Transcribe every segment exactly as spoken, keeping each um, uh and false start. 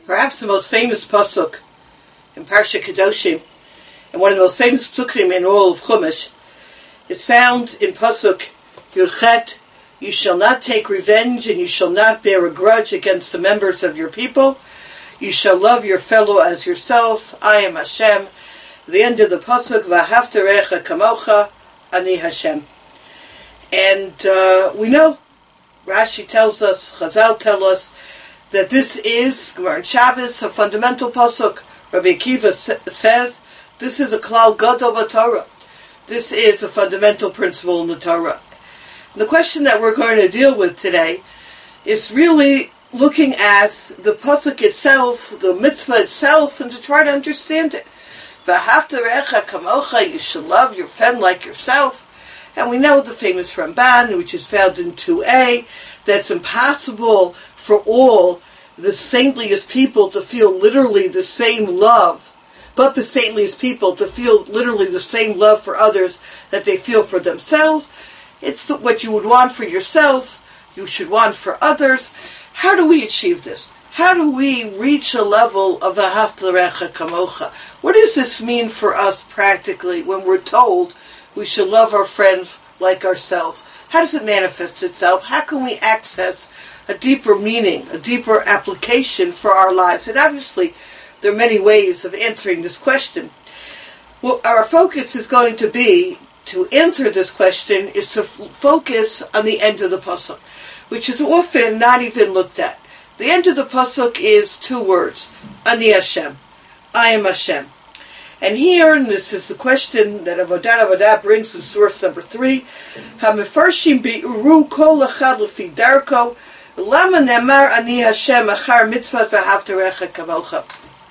perhaps the most famous pasuk in Parsha Kedoshim, and one of the most famous psukim in all of Chumash. It's found in pasuk Yudchet, you shall not take revenge and you shall not bear a grudge against the members of your people. You shall love your fellow as yourself. I am Hashem. The end of the pasuk, V'ahavtarecha kamocha, ani Hashem. And uh, we know, Rashi tells us, Chazal tell us, that this is, Gemara and Shabbos, a fundamental pasuk. Rabbi Akiva says, this is a klal gadol b'Torah. This is a fundamental principle in the Torah. And the question that we're going to deal with today is really looking at the pasuk itself, the mitzvah itself, and to try to understand it. V'ahavtarecha kamocha, you should love your friend like yourself. And we know the famous Ramban, which is found in two a, that it's impossible for all the saintliest people to feel literally the same love, but the saintliest people to feel literally the same love for others that they feel for themselves. It's what you would want for yourself, you should want for others. How do we achieve this? How do we reach a level of V'ahavtarecha kamocha? What does this mean for us practically when we're told we should love our friends like ourselves? How does it manifest itself? How can we access a deeper meaning, a deeper application for our lives? And obviously, there are many ways of answering this question. Well, our focus is going to be, to answer this question, is to f- focus on the end of the pasuk, which is often not even looked at. The end of the pasuk is two words, Ani Hashem, I am Hashem. And here, and this is the question that Avodat Avodah brings in source number three, HaMefarshim bi'uru kol echad lefi darko, lama nemar ani Hashem achar mitzvah v'ahavtarecha kamocha.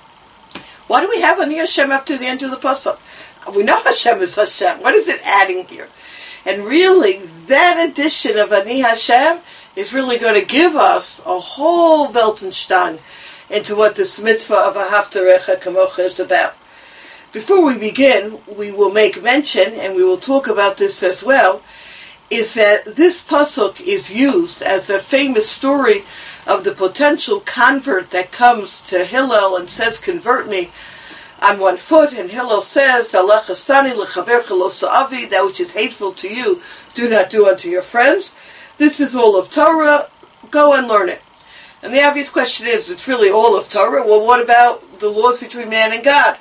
Why do we have ani Hashem after the end of the pasuk? We know Hashem is Hashem. What is it adding here? And really, that addition of ani Hashem is really going to give us a whole Weltenstein into what this mitzvah of v'ahavtarecha kamocha is about. Before we begin, we will make mention, and we will talk about this as well, is that this pasuk is used as a famous story of the potential convert that comes to Hillel and says, convert me on one foot, and Hillel says, Alech asani lechavercha lo sa'avi, that which is hateful to you, do not do unto your friends. This is all of Torah, go and learn it. And the obvious question is, it's really all of Torah, well, what about the laws between man and God?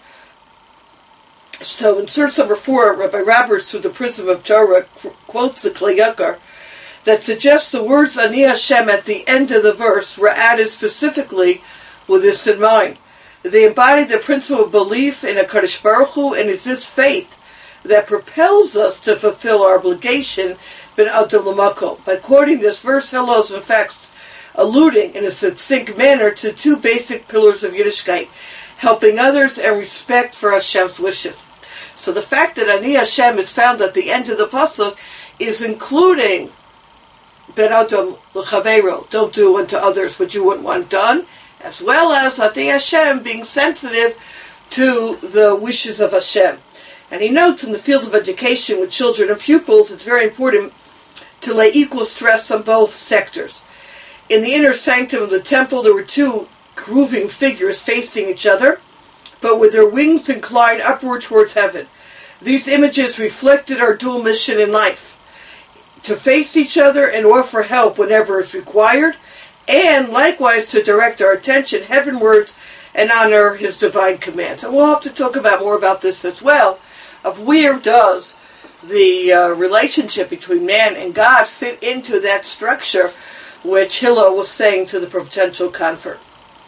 So in source number four, Rabbi Roberts, through the Prism of Torah, quotes the Klei Yakar that suggests the words Ani Hashem at the end of the verse were added specifically with this in mind. They embody the principle of belief in a Kadosh Baruch Hu, and it's this faith that propels us to fulfill our obligation ben adam l'makom. By quoting this verse, Hillel is in fact alluding in a succinct manner to two basic pillars of Yiddishkeit, helping others and respect for Hashem's wishes. So the fact that Ani Hashem is found at the end of the pasuk is including ben adam l'chaveiro, don't do unto others what you wouldn't want done, as well as Ani Hashem being sensitive to the wishes of Hashem. And he notes in the field of education with children and pupils, it's very important to lay equal stress on both sectors. In the inner sanctum of the temple, there were two grooving figures facing each other, but with their wings inclined upward towards heaven. These images reflected our dual mission in life, to face each other and offer help whenever it's required, and likewise to direct our attention heavenwards and honor His divine commands. And we'll have to talk about more about this as well, of where does the uh, relationship between man and God fit into that structure which Hillel was saying to the potential convert.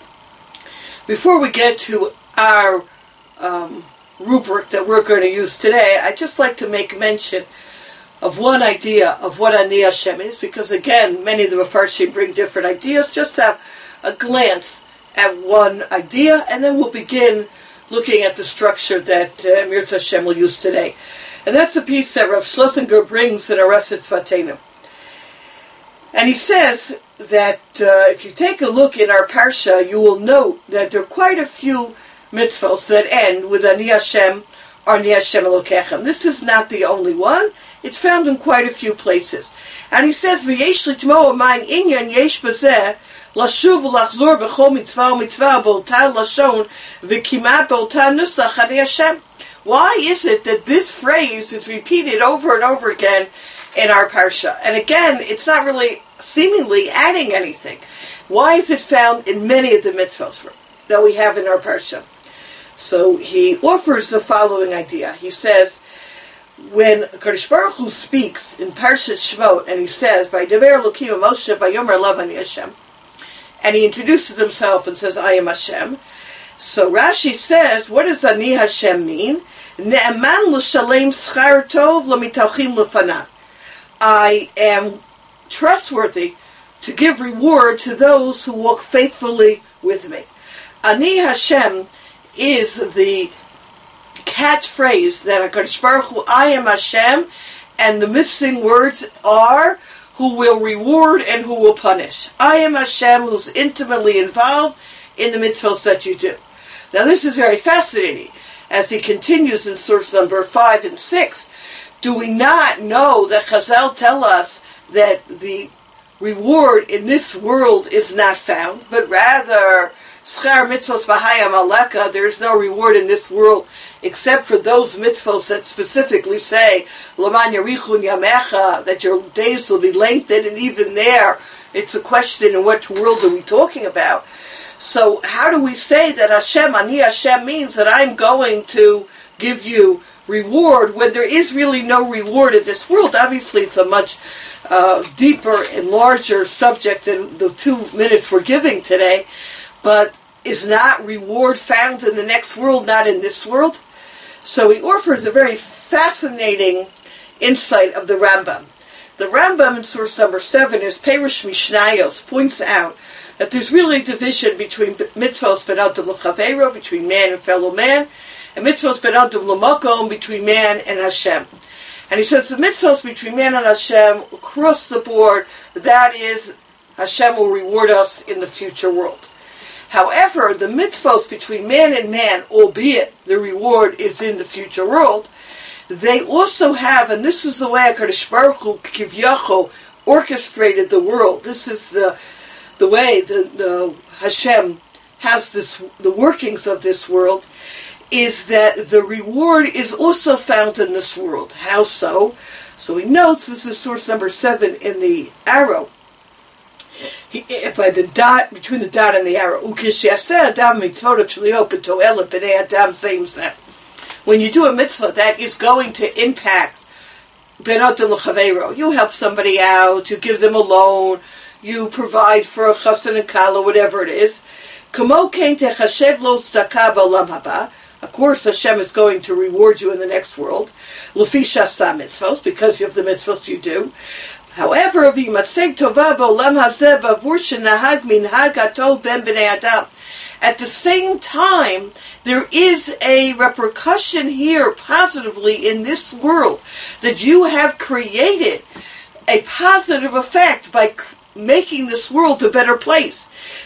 Before we get to our um, rubric that we're going to use today, I'd just like to make mention of one idea of what Ani Hashem is, because again, many of the Mefarshim bring different ideas. Just have a glance at one idea, and then we'll begin looking at the structure that uh, Mirza Hashem will use today. And that's a piece that Rav Schlesinger brings in Areset Tzvatenu. And he says that uh, if you take a look in our Parsha, you will note that there are quite a few mitzvot that end with Ani Hashem or Ani Hashem Elokechem. This is not the only one. It's found in quite a few places. And he says, V'yesh litmo ma'an inyan yesh bazeh לשוב ולחזור בכל מצווה ומצווה באותה לשון וכמעט באותה נוסח אני השם. Why is it that this phrase is repeated over and over again in our parsha? And again, it's not really seemingly adding anything. Why is it found in many of the mitzvahs that we have in our parsha? So he offers the following idea. He says, when Kadosh Baruch Hu speaks in Parshat Shemot, and he says, "Vaydaber Elokim Moshe Vayomer Elav Ani Hashem," and he introduces himself and says, "I am Hashem." So Rashi says, what does Ani Hashem mean? Ne'eman l'shalem schar tov l'mitachim l'fanav. I am trustworthy to give reward to those who walk faithfully with me. Ani Hashem is the catchphrase that HaKadosh Baruch Hu, I am Hashem, and the missing words are who will reward and who will punish. I am Hashem, who's intimately involved in the mitzvahs that you do. Now this is very fascinating. As he continues in source number five and six, do we not know that Chazal tell us that the reward in this world is not found, but rather schar mitzvos v'hayam aleka, there is no reward in this world except for those mitzvos that specifically say Laman yarichun yamecha, that your days will be lengthened, and even there it's a question in what world are we talking about. So how do we say that Hashem, Ani Hashem, means that I'm going to give you reward when there is really no reward in this world? Obviously it's a much uh, deeper and larger subject than the two minutes we're giving today, but is not reward found in the next world, not in this world? So he offers a very fascinating insight of the Rambam. The Rambam in source number seven, is Perush Mishnayos, points out that there's really a division between mitzvos ben adam l'chaveiro, between man and fellow man, and mitzvos ben adam l'makom, between man and Hashem. And he says the mitzvos between man and Hashem, across the board, that is, Hashem will reward us in the future world. However, the mitzvos between man and man, albeit the reward is in the future world, they also have, and this is the way HaKadosh Baruch Hu Kivyachol orchestrated the world. This is the the way the, the Hashem has this, the workings of this world, is that the reward is also found in this world. How so? So he notes, this is source number seven in the arrow, he, by the dot, between the dot and the arrow. When you do a mitzvah that is going to impact ben adam l'chaveiro, you help somebody out, you give them a loan, you provide for a chassan and kala, whatever it is. Of course, Hashem is going to reward you in the next world. L'fi shasa mitzvos, because of the mitzvos you do. However, v'yimatzeg tova b'olam hazeh b'avur shenahag minhag hatov ben b'nei adam. At the same time, there is a repercussion here positively in this world that you have created a positive effect by making this world a better place.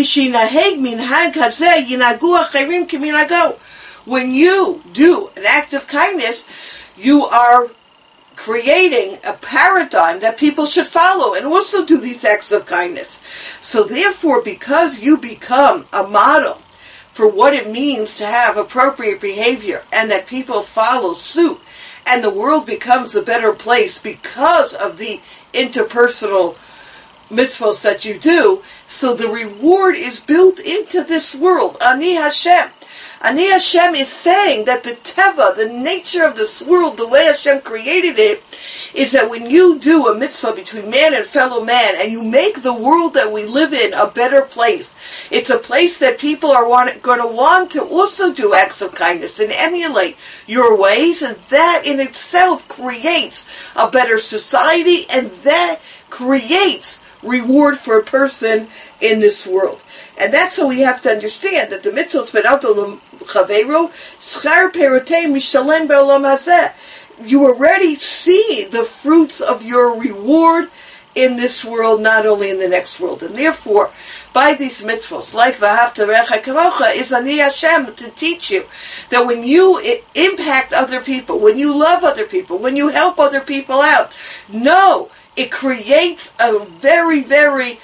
When you do an act of kindness, you are creating a paradigm that people should follow and also do these acts of kindness. So therefore, because you become a model for what it means to have appropriate behavior and that people follow suit, and the world becomes a better place because of the interpersonal mitzvahs that you do, so the reward is built into this world. Ani Hashem. Ani Hashem is saying that the teva, the nature of this world, the way Hashem created it, is that when you do a mitzvah between man and fellow man, and you make the world that we live in a better place, it's a place that people are want, going to want to also do acts of kindness and emulate your ways, and that in itself creates a better society, and that creates reward for a person in this world. And that's how we have to understand that the mitzvot ben adam l'chaveiro schar perotei mishalem be'olam hazeh. You already see the fruits of your reward in this world, not only in the next world. And therefore, by these mitzvos, like v'ahavta recha kamocha, is Ani Hashem to teach you that when you impact other people, when you love other people, when you help other people out, no, it creates a very, very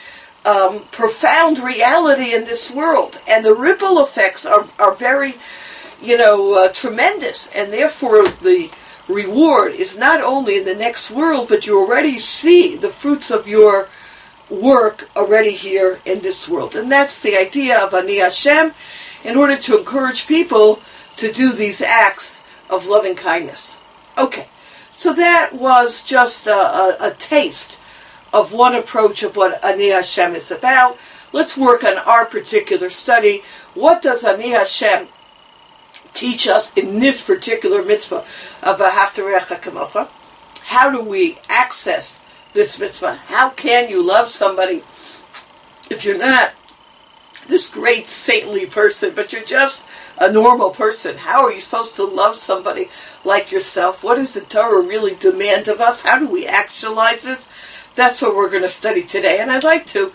um, profound reality in this world, and the ripple effects are, are very, you know, uh, tremendous, and therefore the reward is not only in the next world, but you already see the fruits of your work already here in this world. And that's the idea of Ani Hashem, in order to encourage people to do these acts of loving kindness. Okay, so that was just a, a, a taste of one approach of what Ani Hashem is about. Let's work on our particular study. What does Ani Hashem teach us in this particular mitzvah of Ahavta Recha Kamocha? How do we access this mitzvah? How can you love somebody if you're not this great saintly person, but you're just a normal person? How are you supposed to love somebody like yourself? What does the Torah really demand of us? How do we actualize this? That's what we're going to study today. And I'd like to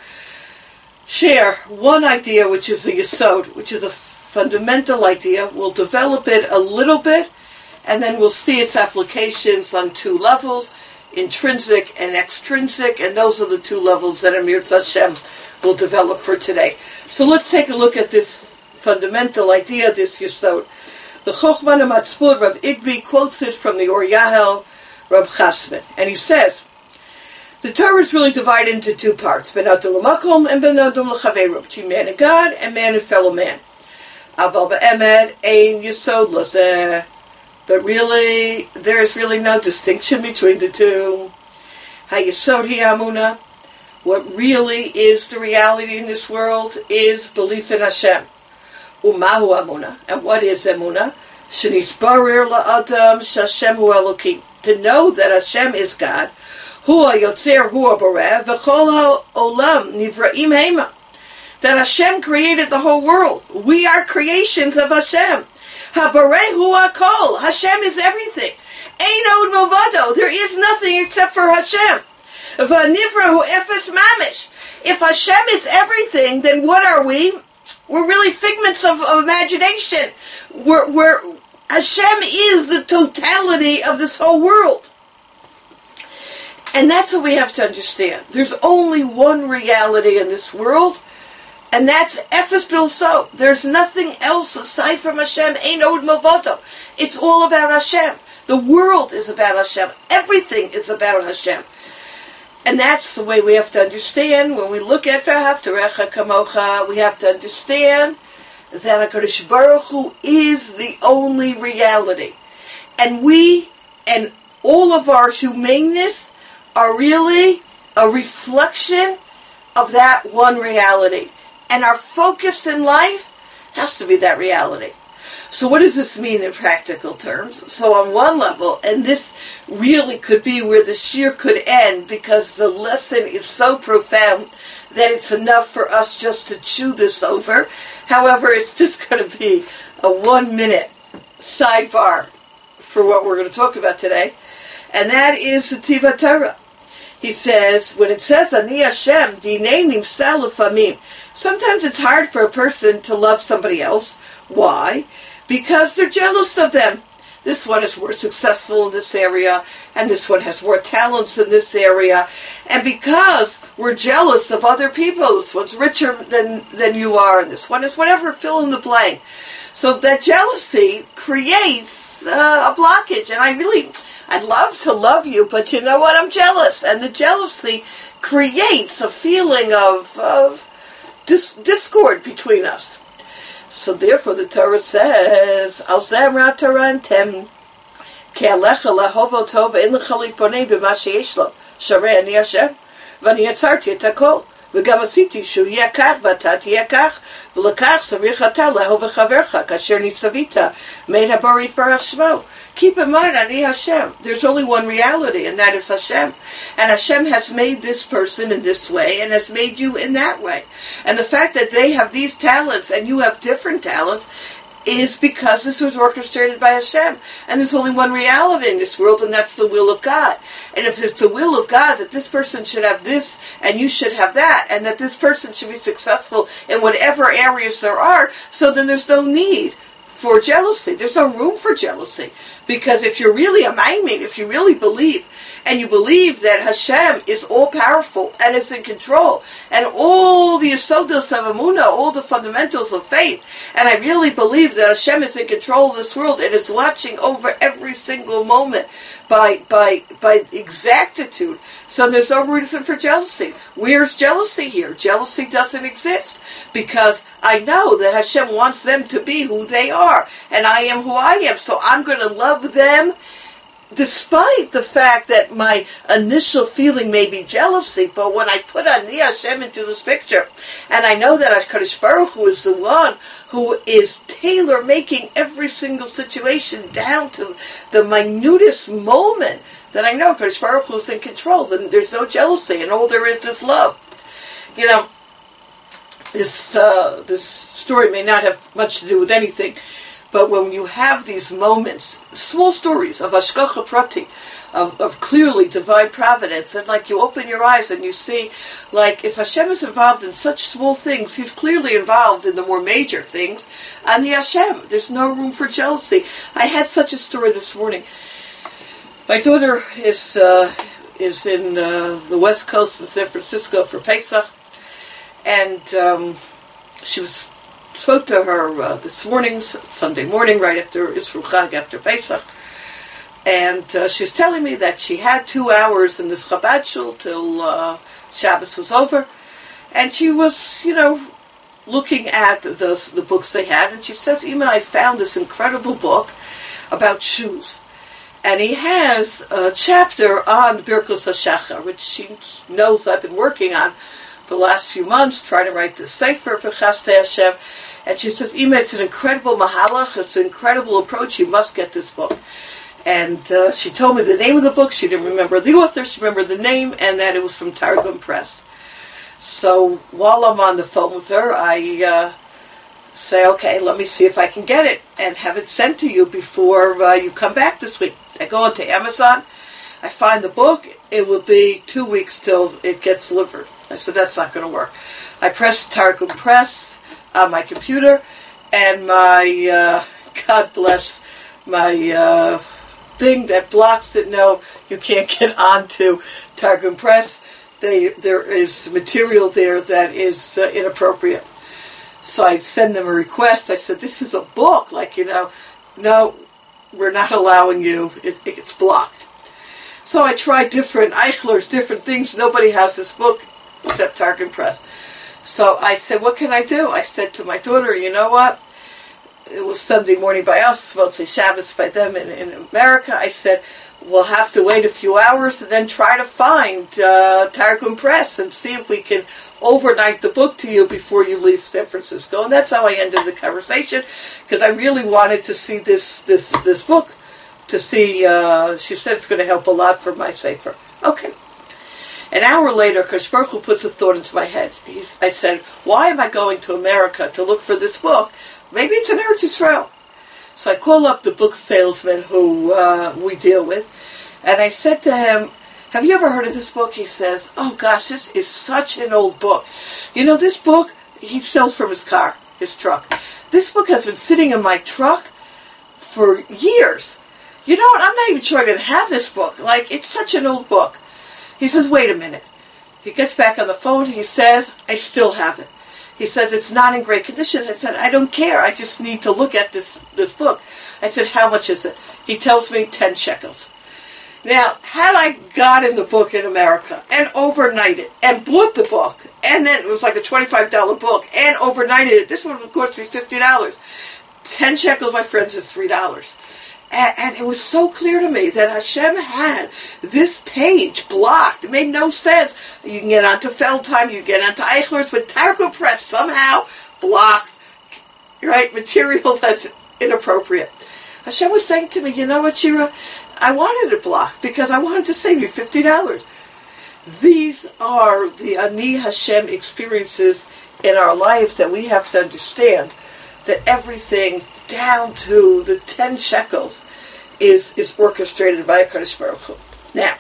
share one idea, which is a yesod, which is a fundamental idea. We'll develop it a little bit, and then we'll see its applications on two levels, intrinsic and extrinsic, and those are the two levels that Amir Hashem will develop for today. So let's take a look at this fundamental idea, this yesod. The Chochmah Matzpur, Rav Igbi, quotes it from the Or Yahel, Rav Chasman, and he says, the Torah is really divided into two parts, Ben Adam L'Makom and Ben Adam L'Chaveru, between man and God and man and fellow man. Aval B'Emet Ein Yesod Lazeh. But really, there's really no distinction between the two. HaYesod Hi Amunah. What really is the reality in this world is belief in Hashem. Umahu Amunah. And what is Amunah? Shenisbarer la'adam sh'Hashem hu Elokim. To know that Hashem is God. Hu ha'yotzer hu ha'boreh v'chol ha'olam nivraim heima. That Hashem created the whole world. We are creations of Hashem. Habareh hu hakol. Hashem is everything. Ein od milvado. There is nothing except for Hashem. V'nivra hu efes mamish. If Hashem is everything, then what are we? We're really figments of, of imagination. We're, we're, Hashem is the totality of this whole world. And that's what we have to understand. There's only one reality in this world, and that's Efes Bilso. There's nothing else aside from Hashem. Ein od milvado. It's all about Hashem. The world is about Hashem. Everything is about Hashem. And that's the way we have to understand. When we look at Ahavta Recha Kamocha, we have to understand that HaKadosh Baruch Hu is the only reality. And we, and all of our humaneness, are really a reflection of that one reality. And our focus in life has to be that reality. So what does this mean in practical terms? So on one level, and this really could be where the shir could end, because the lesson is so profound that it's enough for us just to chew this over. However, it's just going to be a one-minute sidebar for what we're going to talk about today, and that is the Tiva Torah. He says, when it says, Ani Hashem, dinei nimsa lefamim, sometimes it's hard for a person to love somebody else. Why? Because they're jealous of them. This one is more successful in this area, and this one has more talents in this area. And because we're jealous of other people, this one's richer than, than you are, and this one is whatever, fill in the blank. So that jealousy creates uh, a blockage, and I really... I'd love to love you, but you know what? I'm jealous. And the jealousy creates a feeling of, of dis- discord between us. So therefore the Torah says, Al zemra Torah antem, ki alecha lehovo tov ein lecha liponei b'ma sheyesh lo, sharei ani Hashem, v'ani yatzarti et hakol. וגם עשיתי שהוא יהיה כך ואתה תהיה כך ולכך צריך אתה לאהוב וחברך כאשר נצטווית מאת הברא יתברך שמו. Keep in mind, Ani Hashem, there's only one reality, and that is Hashem. And Hashem has made this person in this way and has made you in that way. And the fact that they have these talents and you have different talents is because this was orchestrated by Hashem. And there's only one reality in this world, and that's the will of God. And if it's the will of God that this person should have this, and you should have that, and that this person should be successful in whatever areas there are, so then there's no need for jealousy. There's no room for jealousy. Because if you're really a maimin, if you really believe and you believe that Hashem is all-powerful and is in control, and all the Yesodos of Emunah, all the fundamentals of faith, and I really believe that Hashem is in control of this world and is watching over every single moment by by by exactitude, so there's no reason for jealousy. Where's jealousy here? Jealousy doesn't exist, because I know that Hashem wants them to be who they are, and I am who I am, so I'm going to love them despite the fact that my initial feeling may be jealousy. But when I put Ani Hashem into this picture, and I know that HaKadosh Baruch Hu is the one who is tailor-making every single situation down to the minutest moment, then I know HaKadosh Baruch Hu is in control, then there's no jealousy, and all there is is love. You know, this, uh, this story may not have much to do with anything, but when you have these moments, small stories of Hashgacha Prati, of, of clearly divine providence, and like you open your eyes and you see, like, if Hashem is involved in such small things, He's clearly involved in the more major things. And the Hashem, there's no room for jealousy. I had such a story this morning. My daughter is uh, is in uh, the West Coast in San Francisco for Pesach, and um, she was spoke to her uh, this morning, Sunday morning, right after Isru Chag, after Pesach, and uh, she's telling me that she had two hours in this Chabad shul till uh, Shabbos was over, and she was, you know, looking at the the books they had, and she says, Ima, I found this incredible book about shoes, and he has a chapter on Birkos HaShachar, which she knows I've been working on for the last few months, trying to write this Sefer, B'chaste Hashem. And she says, Ima, it's an incredible mahalach, it's an incredible approach, you must get this book. And uh, she told me the name of the book, she didn't remember the author, she remembered the name, and that it was from Targum Press. So while I'm on the phone with her, I uh, say, okay, let me see if I can get it, and have it sent to you before uh, you come back this week. I go onto Amazon, I find the book, it will be two weeks till it gets delivered. I said, that's not going to work. I pressed Targum Press on my computer, and my, uh, God bless, my uh, thing that blocks it, no, you can't get onto Targum Press. They, there is material there that is uh, inappropriate. So I send them a request. I said, this is a book, like, you know, no, we're not allowing you, it, it gets blocked. So I tried different Eichlers, different things. Nobody has this book except Targum Press. So I said, what can I do? I said to my daughter, you know what? It was Sunday morning by us, mostly Shabbos by them in, in America. I said, we'll have to wait a few hours and then try to find uh, Targum Press and see if we can overnight the book to you before you leave San Francisco. And that's how I ended the conversation, because I really wanted to see this this this book, to see, uh, she said it's going to help a lot for my Sefer. Okay. An hour later, Kadosh Baruch Hu puts a thought into my head. He's, I said, why am I going to America to look for this book? Maybe it's in Eretz Yisrael. So I call up the book salesman who uh, we deal with, and I said to him, have you ever heard of this book? He says, oh gosh, this is such an old book. You know, this book, he sells from his car, his truck. This book has been sitting in my truck for years. You know what, I'm not even sure I'm going to have this book. Like, it's such an old book. He says, wait a minute. He gets back on the phone. He says, I still have it. He says, it's not in great condition. I said, I don't care. I just need to look at this, this book. I said, how much is it? He tells me ten shekels. Now, had I gotten the book in America and overnighted and bought the book, and then it was like a twenty-five dollars book, and overnighted it, this one would cost me fifty dollars. ten shekels, my friends, is three dollars. And, and it was so clear to me that Hashem had this page blocked. It made no sense. You can get onto Feldheim, you get onto Eichler's, but Targum Press somehow blocked, right, material that's inappropriate. Hashem was saying to me, you know what, Shira? I wanted it blocked because I wanted to save you fifty dollars. These are the Ani Hashem experiences in our life that we have to understand, that everything down to the ten shekels is, is orchestrated by HaKadosh Baruch Hu. Now,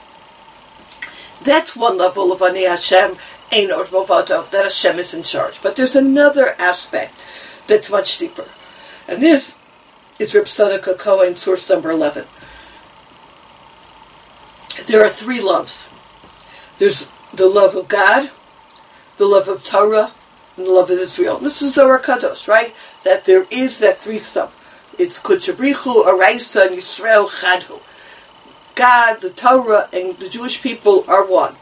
that's one level of Ani Hashem, Ein Od Milvado, that Hashem is in charge. But there's another aspect that's much deeper. And this is Reb Tzadok HaKohen, source number eleven. There are three loves. There's the love of God, the love of Torah, and the love of Israel. This is Zohar Kadosh, right? That there is that three stuff. It's Kutchabrichu, Araisa, and Yisrael Chadhu. God, the Torah, and the Jewish people are one.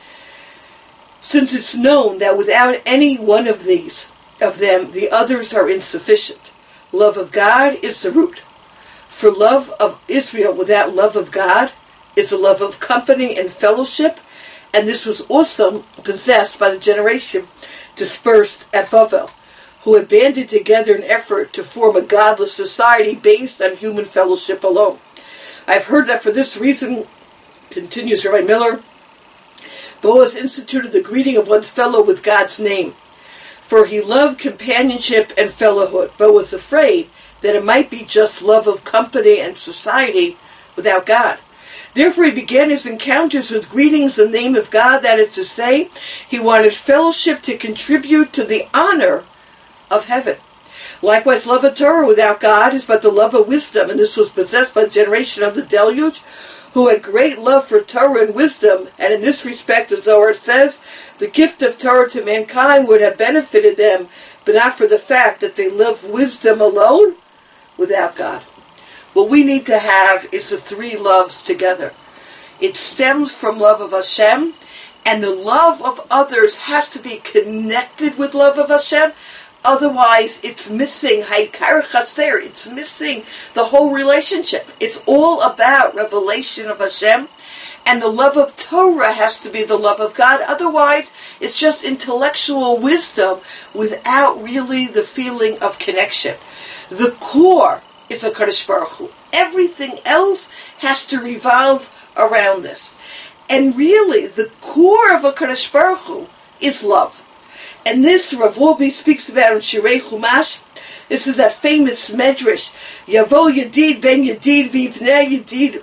Since it's known that without any one of these, of them, the others are insufficient. Love of God is the root. For love of Israel without love of God is a love of company and fellowship, and this was also possessed by the generation dispersed at Bavel, who had banded together in effort to form a godless society based on human fellowship alone. I've heard that for this reason, continues Rabbi Miller, Boaz instituted the greeting of one's fellow with God's name, for he loved companionship and fellowhood, but was afraid that it might be just love of company and society without God. Therefore he began his encounters with greetings in the name of God, that is to say, he wanted fellowship to contribute to the honor of heaven. Likewise, love of Torah without God is but the love of wisdom, and this was possessed by the generation of the deluge, who had great love for Torah and wisdom, and in this respect, the Zohar says, the gift of Torah to mankind would have benefited them, but not for the fact that they love wisdom alone without God. What we need to have is the three loves together. It stems from love of Hashem, and the love of others has to be connected with love of Hashem. Otherwise, it's missing Haikar Chaser. It's missing the whole relationship. It's all about revelation of Hashem, and the love of Torah has to be the love of God. Otherwise, it's just intellectual wisdom without really the feeling of connection. The core is a Kadosh Baruch Hu. Everything else has to revolve around this. And really, the core of a Kadosh Baruch Hu is love. And this Rav Wolbe speaks about in Shirei Chumash. This is that famous medrash. Yavo Yedid ben Yedid vivnei Yedid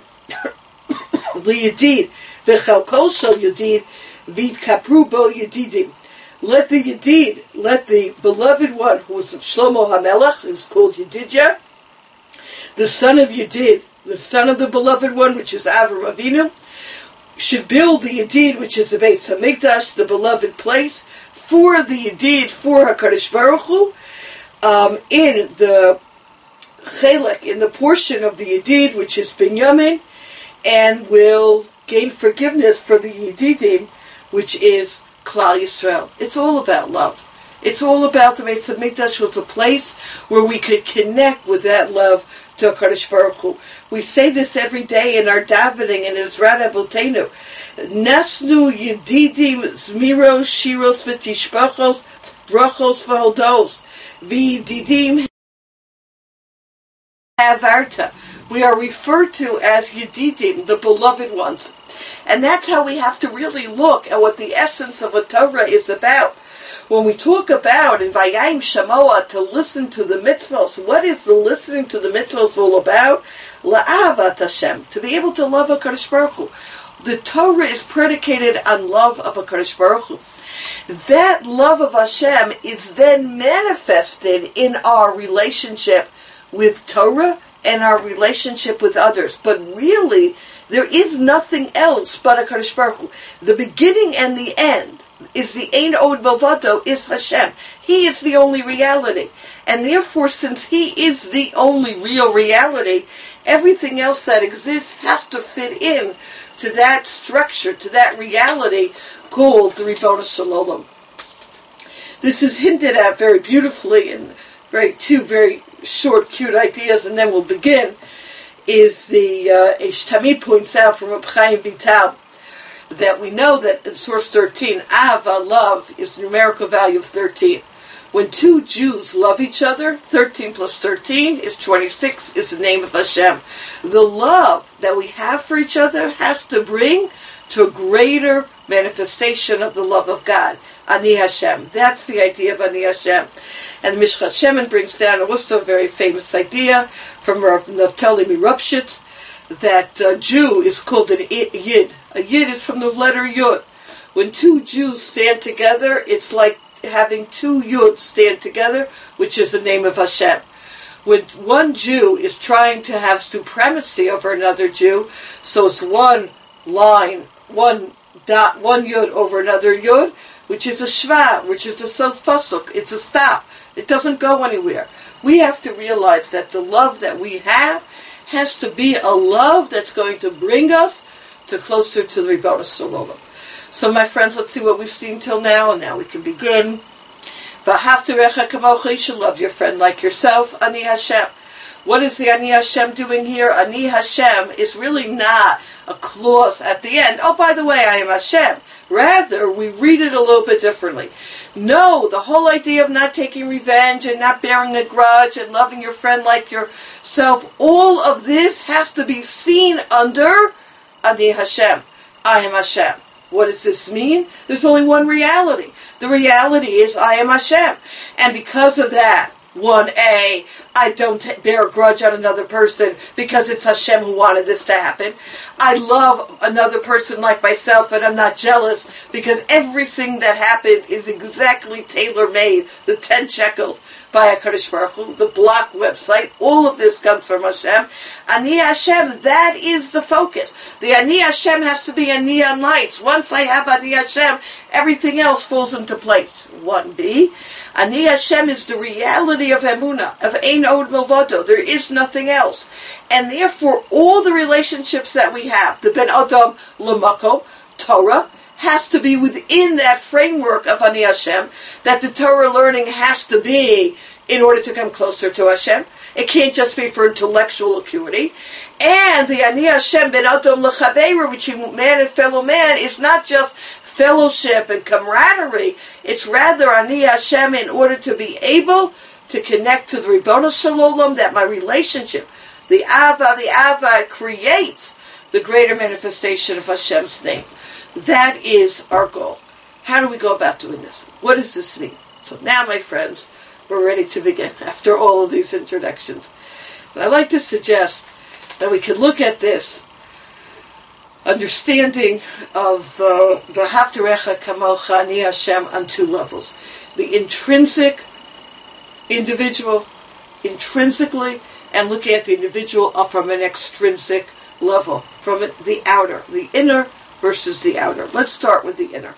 liyedid v'chalko shel Yedid v'ytkapru bo Yedidim. Let the Yedid, let the beloved one, who was Shlomo HaMelech, who was called Yedidya, the son of Yedid, the son of the beloved one, which is Avram Avinu, should build the Yedid, which is the Beis Hamikdash, the beloved place, for the Yedid, for HaKadosh Baruch Hu, um, in the Chelek, in the portion of the Yedid, which is Binyamin, and will gain forgiveness for the Yedidim, which is Klal Yisrael. It's all about love. It's all about the Beis Hamikdash was a place where we could connect with that love to HaKadosh Baruch Hu. We say this every day in our davening in Ezrat Avotenu. Nasnu Yedidim Zmiros Shiros V'Tishbachos Brachos V'Hodos V'Yedidim Havarta. We are referred to as Yedidim, the beloved ones. And that's how we have to really look at what the essence of a Torah is about. When we talk about in Vayayim Shamoa to listen to the mitzvos, what is the listening to the mitzvos all about? La'avat Hashem, to be able to love HaKadosh Baruch Hu. The Torah is predicated on love of HaKadosh Baruch Hu. That love of Hashem is then manifested in our relationship with Torah and our relationship with others. But really, there is nothing else but HaKadosh Baruch Hu. The beginning and the end is the Ein Od Milvado, is Hashem. He is the only reality. And therefore, since He is the only real reality, everything else that exists has to fit in to that structure, to that reality called the Ribono Shel Olam. This is hinted at very beautifully in very two very short, cute ideas, and then we'll begin, is the uh, Eish Tamid points out from Reb Chaim Vital that we know that in source thirteen, Ava, love, is the numerical value of thirteen. When two Jews love each other, thirteen plus thirteen is twenty-six, is the name of Hashem. The love that we have for each other has to bring to a greater manifestation of the love of God. Ani Hashem. That's the idea of Ani Hashem. And Mishchat Shemen brings down also a very famous idea from Rav Naftali Mirupshitz, that a Jew is called an Yid. A Yid is from the letter Yud. When two Jews stand together, it's like having two Yud stand together, which is the name of Hashem. When one Jew is trying to have supremacy over another Jew, so it's one line, one dot, one yud over another yud, which is a shva, which is a sof pasuk. It's a stop. It doesn't go anywhere. We have to realize that the love that we have has to be a love that's going to bring us to closer to the Ribono Shel Olam. So my friends, let's see what we've seen till now, and now we can begin. V'ahavtarecha kamocha, you should love your friend like yourself. Ani Hashem. What is the Ani Hashem doing here? Ani Hashem is really not a clause at the end. Oh, by the way, I am Hashem. Rather, we read it a little bit differently. No, the whole idea of not taking revenge and not bearing a grudge and loving your friend like yourself, all of this has to be seen under Ani Hashem. I am Hashem. What does this mean? There's only one reality. The reality is I am Hashem. And because of that, one A, I don't bear a grudge on another person because it's Hashem who wanted this to happen. I love another person like myself, and I'm not jealous because everything that happened is exactly tailor-made. The ten shekels by HaKadosh Baruch Hu, the block website, all of this comes from Hashem. Ani Hashem, that is the focus. The Ani Hashem has to be a neon lights. Once I have Ani Hashem, everything else falls into place. one B, Ani Hashem is the reality of Emunah, of Ein Od Milvado. There is nothing else. And therefore, all the relationships that we have, the Ben Adam L'Mako, Torah, has to be within that framework of Ani Hashem, that the Torah learning has to be in order to come closer to Hashem. It can't just be for intellectual acuity. And the Ani Hashem Ben Adam L'Chaveira, between man and fellow man, is not just fellowship and camaraderie. It's rather Ani Hashem in order to be able to connect to the Ribono Shel Olam, that my relationship, the Ava, the Ava creates the greater manifestation of Hashem's name. That is our goal. How do we go about doing this? What does this mean? So now, my friends, we're ready to begin after all of these introductions. And I'd like to suggest that we could look at this understanding of uh, the Haftarecha Kamocha Ani Hashem on two levels. The intrinsic individual, intrinsically, and looking at the individual from an extrinsic level, from the outer, the inner versus the outer. Let's start with the inner.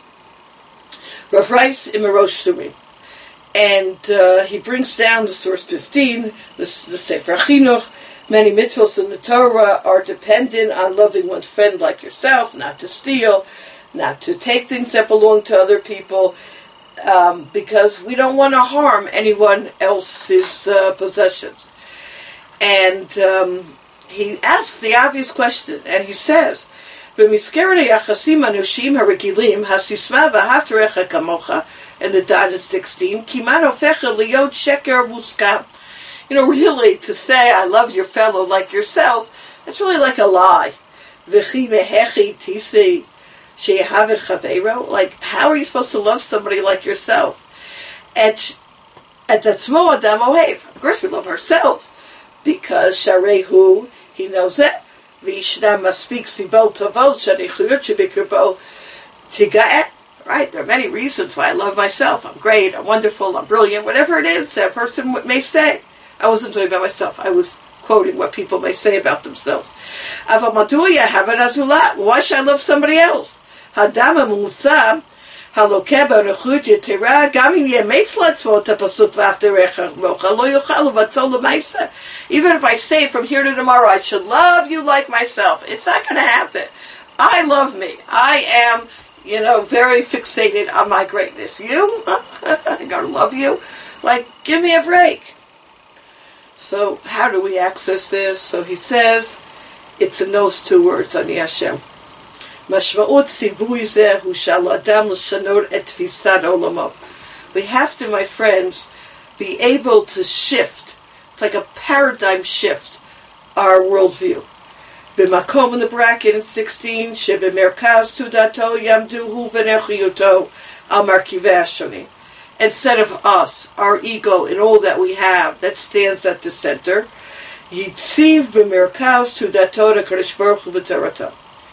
Rav Reiss in Marosh Sumim. And uh, he brings down the source fifteen, the, the Sefer Chinuch. Many mitzvahs in the Torah are dependent on loving one's friend like yourself, not to steal, not to take things that belong to other people, um, because we don't want to harm anyone else's uh, possessions. And um, he asks the obvious question, and he says, "B'miskeret hayachasim anushim haragilim hasisma v'haftarecha kamocha." In the dot at sixteen, kiman hofecha liyot sheker muskam. You know, really, to say I love your fellow like yourself, it's really like a lie. V'chi mehechi tisi sheyahavet chaveiro. Like, how are you supposed to love somebody like yourself? And and that's mo adam ohev. Of course, we love ourselves because sharehu, he knows it. V'ishnama speaks sibol tovot shadichuyot shebikirbo tigaet. Right? There are many reasons why I love myself. I'm great, I'm wonderful, I'm brilliant, whatever it is that person may say. I wasn't talking about myself. I was quoting what people may say about themselves. Avamaduya have an azulat. Why should I love somebody else? Hadama mu'utzam halokeba rechut yetira gamim yemetzlatzvot apasuk v'afterecha rocha lo yochalu v'atzol l'maisa. Even if I say from here to tomorrow, I should love you like myself, it's not going to happen. I love me. I am, you know, very fixated on my greatness. You? I gotta love you? Like, give me a break. So, how do we access this? So he says, it's in those two words, Ani Hashem. Mashma'ut tzivui zeh hu shal adam l'shanor et tfisat olamo. We have to, my friends, be able to shift, like a paradigm shift, our worldview. B'makom in the bracket in sixteen, shebemerkaz tudato yamduhu v'nechiyuto al markivei hashonim. Instead of us, our ego, and all that we have, that stands at the center, yitziv b'merkaz tudato HaKadosh Baruch Hu v'torato.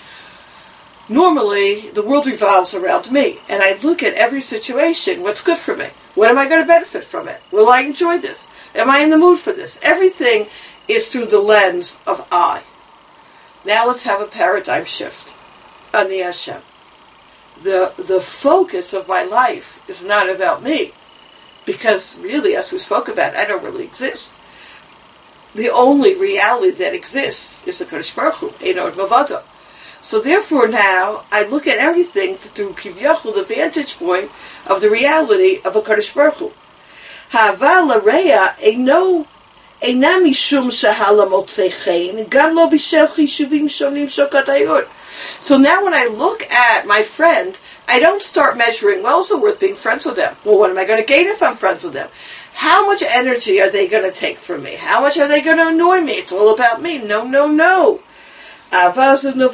Normally, the world revolves around me, and I look at every situation, what's good for me? When am I going to benefit from it? Will I enjoy this? Am I in the mood for this? Everything is through the lens of I. Now let's have a paradigm shift. Ani Hashem. The, the focus of my life is not about me. Because really, as we spoke about, I don't really exist. The only reality that exists is the Kadosh Baruch Hu, Ein Od Milvado. So therefore now, I look at everything through Kivyachol, the vantage point of the reality of a Kadosh Baruch Hu. Ha'ava l'reya eino eina mishum shehala motzei chen, gam lo bishel chishuvim shonim shokat hayod. So now when I look at my friend, I don't start measuring, well, is it worth being friends with them? Well, what am I going to gain if I'm friends with them? How much energy are they going to take from me? How much are they going to annoy me? It's all about me. No, no, no. How do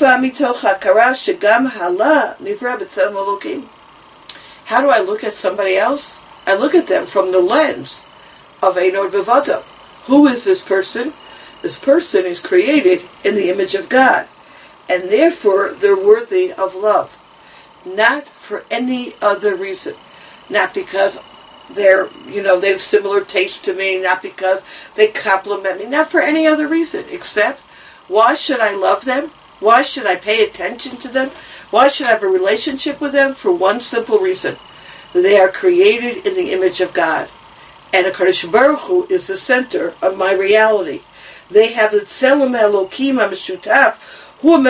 I look at somebody else? I look at them from the lens of Ein Od Milvado. Who is this person? This person is created in the image of God. And therefore, they're worthy of love. Not for any other reason. Not because they're, you know, they have similar taste to me. Not because they compliment me. Not for any other reason. Except, why should I love them? Why should I pay attention to them? Why should I have a relationship with them? For one simple reason. They are created in the image of God. And HaKadosh Baruch Hu is the center of my reality. They have the Tzelem Elokim HaMeshutaf, and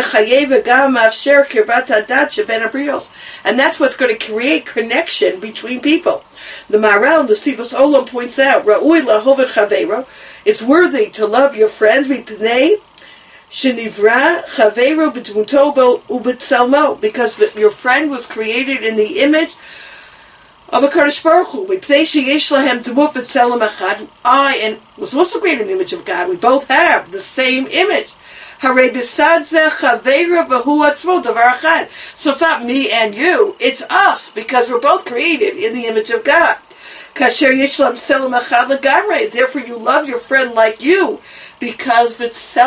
that's what's going to create connection between people. The Maharal, the Sivos Olam points out, Ra'ui lahovet chaveiro, it's worthy to love your friend, mipnei shenivra chaveiro b'dmuto u'b'tzelmo, because the, your friend was created in the image of a Kadosh Baruch Hu. Mipnei sheyesh lahem dmut v'tzelem echad. I and was also created in the image of God. We both have the same image. So it's not me and you, it's us, because we're both created in the image of God. Therefore you love your friend like you, because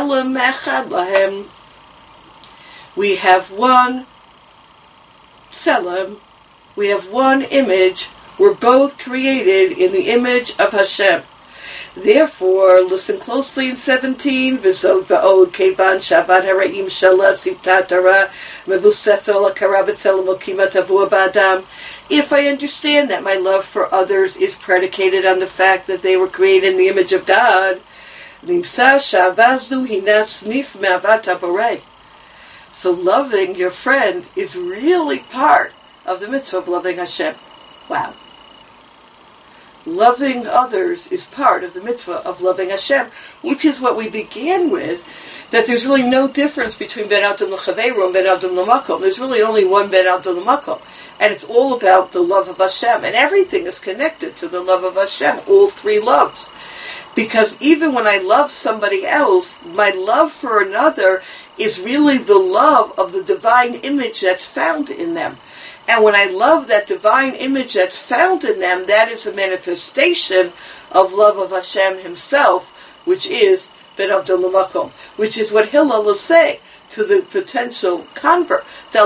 we have one tselem, we have one image, we're both created in the image of Hashem. Therefore, listen closely in seventeen. If I understand that my love for others is predicated on the fact that they were created in the image of God, so loving your friend is really part of the mitzvah of loving Hashem. Wow. Loving others is part of the mitzvah of loving Hashem, which is what we began with, that there's really no difference between Ben Adam L'Chaveiro and Ben Adam L'Makom. There's really only one Ben Adam L'Makom. And it's all about the love of Hashem. And everything is connected to the love of Hashem, all three loves. Because even when I love somebody else, my love for another is really the love of the divine image that's found in them. And when I love that divine image that's found in them, that is a manifestation of love of Hashem Himself, which is Ben Adam L'Makom, which is what Hillel will say to the potential convert.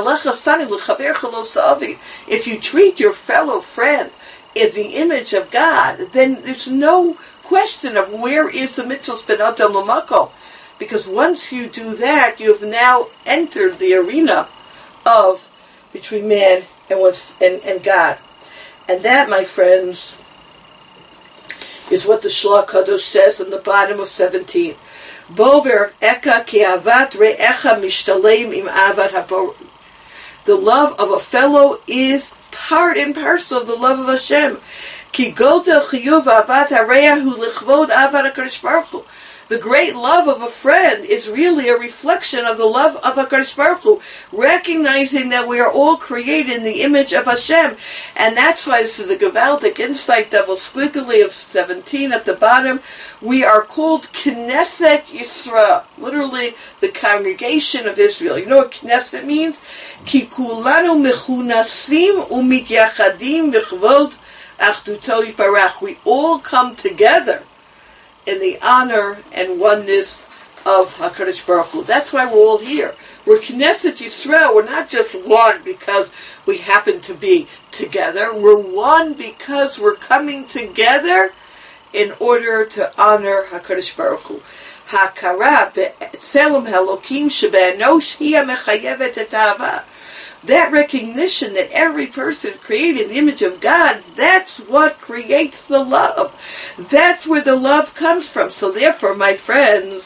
If you treat your fellow friend in the image of God, then there's no question of where is the mitzvah Ben Adam L'Makom. Because once you do that, you've now entered the arena of between man and, and, and God. And that, my friends, is what the Shlach Kadosh says on the bottom of seventeen. Bover eka ki avat re'echa mishtaleim im avat habor. The love of a fellow is part and parcel of the love of Hashem. Ki godel chiyuv avat hareyahu lichvod avat HaKadosh Baruch Hu. The great love of a friend is really a reflection of the love of HaKadosh Baruch Hu, recognizing that we are all created in the image of Hashem. And that's why this is a Gavaldic insight, double squiggly of seventeen at the bottom. We are called Knesset Yisrael, literally the congregation of Israel. You know what Knesset means? Ki kulanu mechunasim umityachadim b'chvod achduto yitbarach. We all come together in the honor and oneness of HaKadosh Baruch Hu. That's why we're all here. We're Knesset Yisrael. We're not just one because we happen to be together. We're one because we're coming together in order to honor HaKadosh Baruch Hu. Hakara be'tzelem Elokim shebe'enosh hiya mechayevet et ahava. That recognition that every person created in the image of God, that's what creates the love. That's where the love comes from. So therefore, my friends,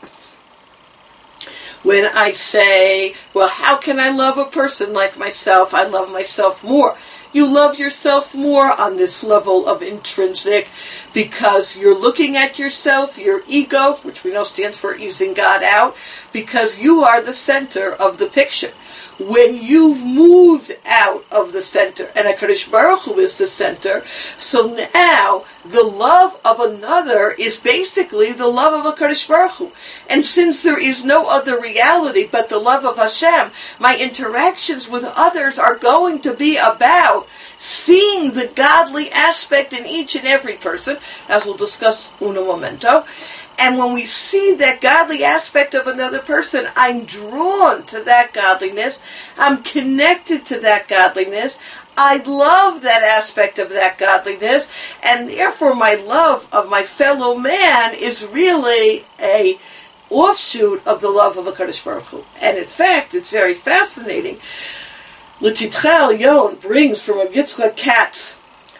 when I say, well, how can I love a person like myself? I love myself more. You love yourself more on this level of intrinsic because you're looking at yourself, your ego, which we know stands for easing God out, because you are the center of the picture. When you've moved out of the center, and HaKadosh Baruch Hu is the center, so now the love of another is basically the love of HaKadosh Baruch Hu. And since there is no other reality but the love of Hashem, my interactions with others are going to be about seeing the godly aspect in each and every person, as we'll discuss in a momento. And when we see that godly aspect of another person, I'm drawn to that godliness. I'm connected to that godliness. I love that aspect of that godliness. And therefore my love of my fellow man is really a offshoot of the love of HaKadosh Baruch Hu. And in fact, it's very fascinating. L'Titcha Elyon brings from a Yitzchak Katz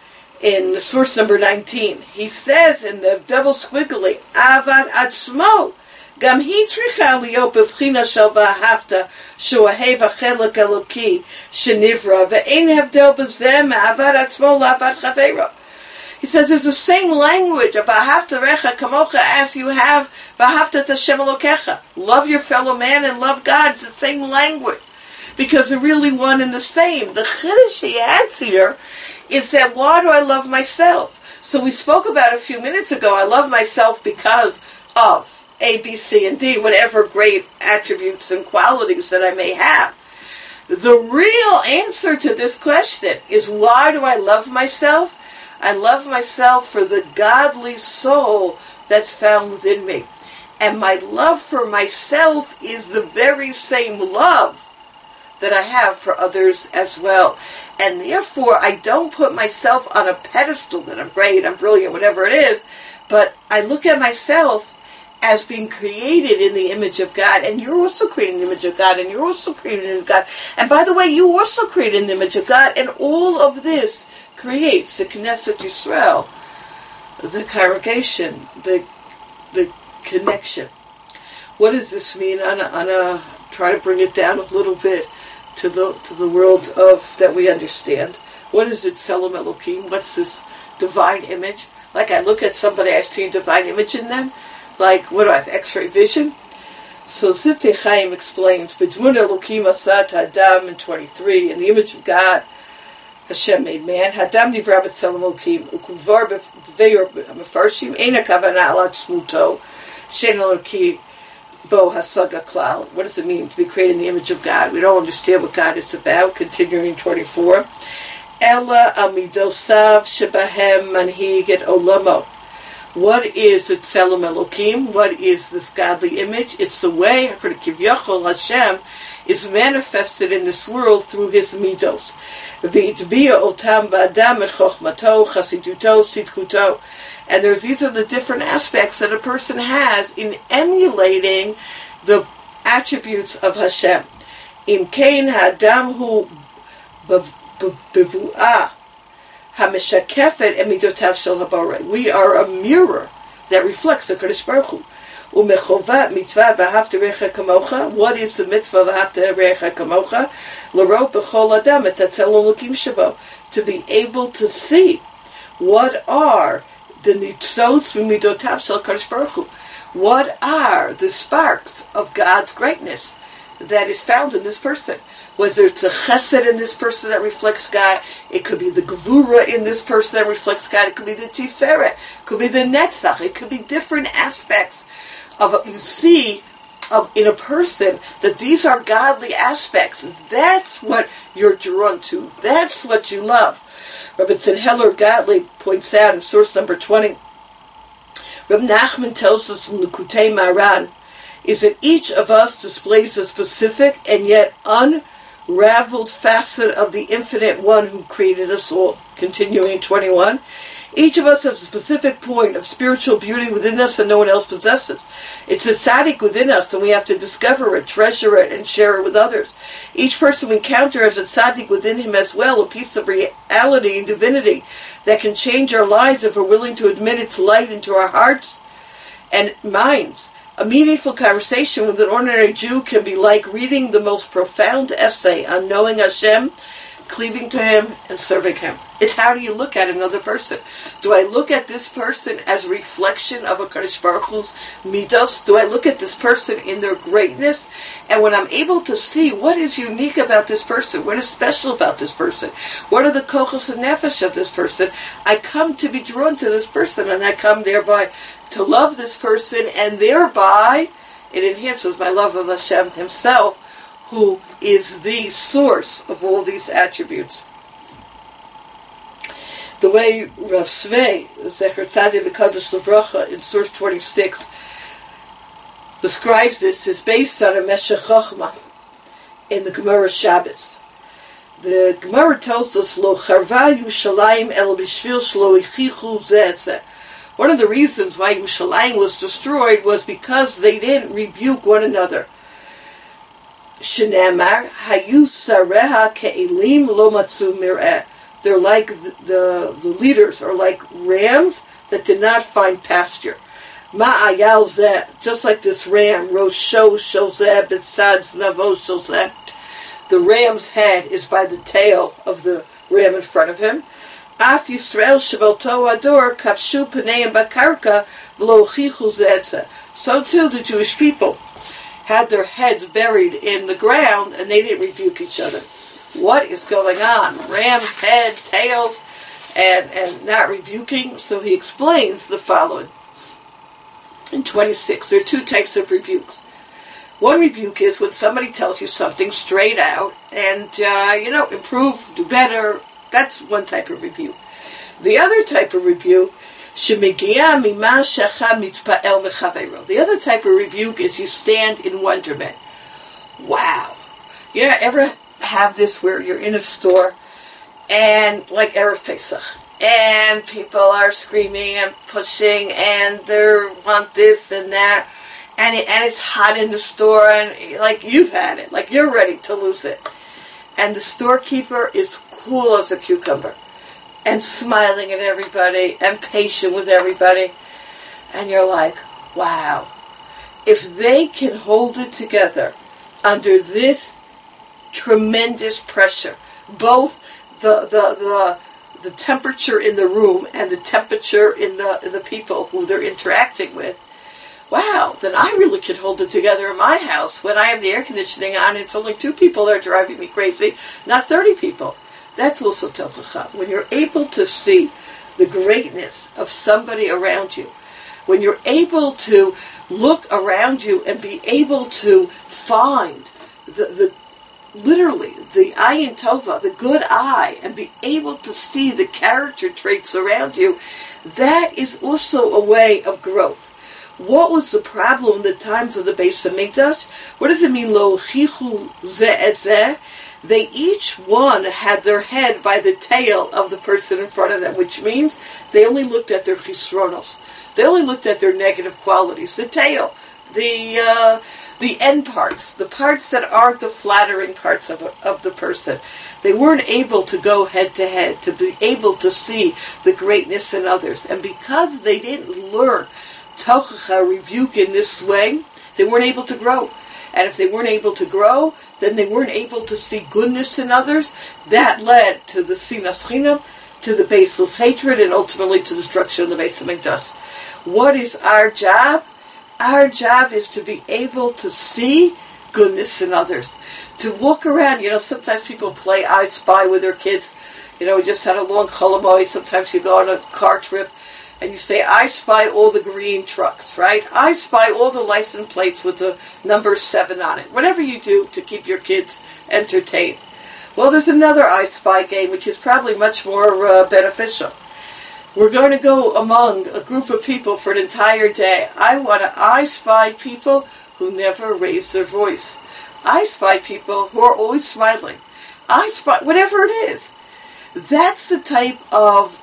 in source number nineteen. He says in the double squiggly, Avad Atzmo, Gam hi tricha liot bevchina shel v'ahavta she'ohev hachelek eloki shenivra ve'ein havdel b'zeh me'avad atzmo la'avad chaveiro. He says there's the same language of v'ahavta recha kamocha as you have v'ahavta et Hashem elokecha. Love your fellow man and love God. It's the same language because they're really one and the same. The chiddush he adds here is that why do I love myself? So we spoke about a few minutes ago, I love myself because of A, B, C, and D, whatever great attributes and qualities that I may have. The real answer to this question is why do I love myself? I love myself for the godly soul that's found within me. And my love for myself is the very same love that I have for others as well. And therefore, I don't put myself on a pedestal that I'm great, I'm brilliant, whatever it is, but I look at myself as being created in the image of God, and you're also created in the image of God, and you're also created in the image of God. And by the way, you also created in the image of God, and all of this creates the Knesset Yisrael, the congregation, the the connection. What does this mean? I'm gonna try to bring it down a little bit to the to the world of that we understand. What is it, Tzelem Elokim? What's this divine image? Like I look at somebody, I see a divine image in them. Like, what do I have, X-ray vision? So Ziftei Chaim explains, B'dmut Elokim asat Adam in twenty-three, in the image of God, Hashem made man. Hadam nivra b'Tzelem Elokim, u'kuvar b'veyor b'mefarshim, ein hakavana ala tzmuto, shein Elokim Bo Hasaga Klal. What does it mean to be created in the image of God? We don't understand what God is about. Continuing twenty-four. Ella Amidosav Shebahem Manhig et Olamo. What is it, Tzelem Elokim? What is this godly image? It's the way Kivyachol Hashem is manifested in this world through His midos. V'itbiya otam ba'adam et chochmato, chasiduto, sidkuto. And there's these are the different aspects that a person has in emulating the attributes of Hashem. Im kein ha'adam hu bevu'ah hameshakefet emidotav shel haborei. We are a mirror that reflects the Kadosh Baruch Hu. Umechovat mitzvah v'ahavta recha kamocha. What is the mitzvah v'ahavta recha kamocha? L'ro b'chol adam et Tzelem Elokim shebo. To be able to see what are the nitzos v'midotav shel Kadosh Baruch Hu. What are the sparks of God's greatness that is found in this person? Whether it's a chesed in this person that reflects God, it could be the gevura in this person that reflects God, it could be the tiferet, it could be the netzach, it could be different aspects of what you see of in a person, that these are godly aspects. That's what you're drawn to. That's what you love. Rabbi Tzin Heller Gottlieb points out in source number twenty, Reb Nachman tells us in Likutei Maran, is that each of us displays a specific and yet unraveled facet of the infinite one who created us all. Continuing twenty-one, Each of us has a specific point of spiritual beauty within us that no one else possesses. It's a tzaddik within us, and we have to discover it, treasure it, and share it with others. Each person we encounter has a tzaddik within him as well, a piece of reality and divinity that can change our lives if we're willing to admit its light into our hearts and minds. A meaningful conversation with an ordinary Jew can be like reading the most profound essay on knowing Hashem, cleaving to Him, and serving Him. It's how do you look at another person? Do I look at this person as a reflection of a Kadosh Baruch Hu's midos? Do I look at this person in their greatness? And when I'm able to see what is unique about this person, what is special about this person, what are the kochos and nefesh of this person, I come to be drawn to this person, and I come thereby to love this person, and thereby it enhances my love of Hashem Himself, who is the source of all these attributes. The way Rav Svei, Zecher Tzadik V'Kadosh L'Vracha, in source twenty-six, describes this is based on a Meshech Chochmah in the Gemara Shabbos. The Gemara tells us, Lo Charva Yushalayim El B'Shvil Shlo Ichichu Zeh Zeh. One of the reasons why Yerushalayim was destroyed was because they didn't rebuke one another. Shenemar Hayu Sareha Ke'elim Lo Matzu Mir'eh. They're like the, the the leaders are like rams that did not find pasture. Ma'ayal Zeh, just like this ram, Rosho Shozeh B'Tzad Znavo Shozeh. The ram's head is by the tail of the ram in front of him. Af Yisrael Shevolto Ador Kavshu Pneim Bakarka V'Lo Chichu Zeh Zeh. So too the Jewish people had their heads buried in the ground, and they didn't rebuke each other. What is going on? Ram's head, tails, and, and not rebuking. So he explains the following. In twenty-six, there are two types of rebukes. One rebuke is when somebody tells you something straight out, and, uh, you know, improve, do better. That's one type of rebuke. The other type of rebuke, the other type of rebuke is you stand in wonderment. Wow. You know, ever have this where you're in a store and like Erev Pesach and people are screaming and pushing and they want this and that and it, and it's hot in the store and like you've had it, like you're ready to lose it, and the storekeeper is cool as a cucumber and smiling at everybody and patient with everybody, and you're like, wow, if they can hold it together under this tremendous pressure, both the the the, the temperature in the room and the temperature in the in the people who they're interacting with, wow, then I really can hold it together in my house when I have the air conditioning on. It's only two people that are driving me crazy, not thirty people. That's also tochacha. When you're able to see the greatness of somebody around you, when you're able to look around you and be able to find the the literally, the ayin tova, the good eye, and be able to see the character traits around you, that is also a way of growth. What was the problem in the times of the Beis Hamikdash? What does it mean, lo chichu zeh et zeh? They each one had their head by the tail of the person in front of them, which means they only looked at their chisronos. They only looked at their negative qualities, the tail, the uh, the end parts, the parts that aren't the flattering parts of, a, of the person. They weren't able to go head to head, to be able to see the greatness in others. And because they didn't learn tochacha, rebuke in this way, they weren't able to grow. And if they weren't able to grow, then they weren't able to see goodness in others. That led to the sinas chinam, to the baseless hatred, and ultimately to the destruction of the Beis Hamikdash. What is our job? Our job is to be able to see goodness in others. To walk around, you know, sometimes people play I Spy with their kids. You know, we just had a long cholamoid. Sometimes you go on a car trip and you say, I spy all the green trucks, right? I spy all the license plates with the number seven on it. Whatever you do to keep your kids entertained. Well, there's another I Spy game, which is probably much more uh, beneficial. We're going to go among a group of people for an entire day. I want to I Spy people who never raise their voice. I Spy people who are always smiling. I Spy, whatever it is. That's the type of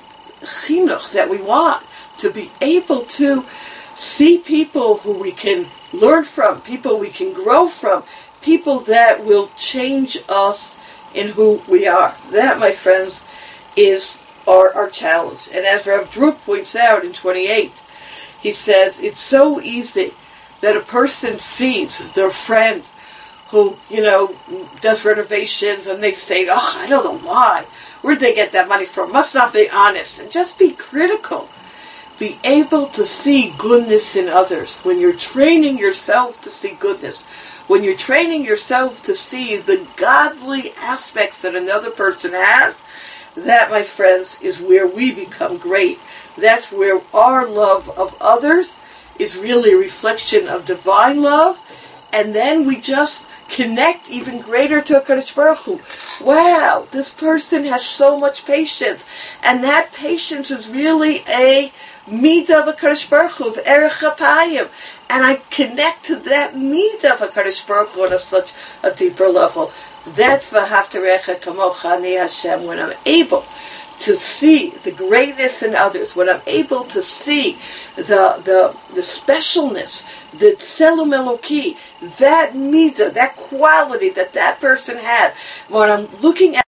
chinuch that we want, to be able to see people who we can learn from, people we can grow from, people that will change us in who we are. That, my friends, is our, our challenge. And as Rav Druk points out in twenty-eight, he says, it's so easy that a person sees their friend who, you know, does renovations, and they say, oh, I don't know why. Where'd they get that money from? Must not be honest. And just be critical. Be able to see goodness in others. When you're training yourself to see goodness, when you're training yourself to see the godly aspects that another person has, that, my friends, is where we become great. That's where our love of others is really a reflection of divine love. And then we just connect even greater to HaKadosh Baruch Hu. Wow, this person has so much patience. And that patience is really a midah of HaKadosh Baruch Hu, of Erech HaPayim. And I connect to that midah of HaKadosh Baruch Hu on a such a deeper level. That's V'ahavta kamocha ani Hashem, when I'm able to see the greatness in others, when I'm able to see the the the specialness, the tselum eloki, that midah, that quality that that person had, when I'm looking at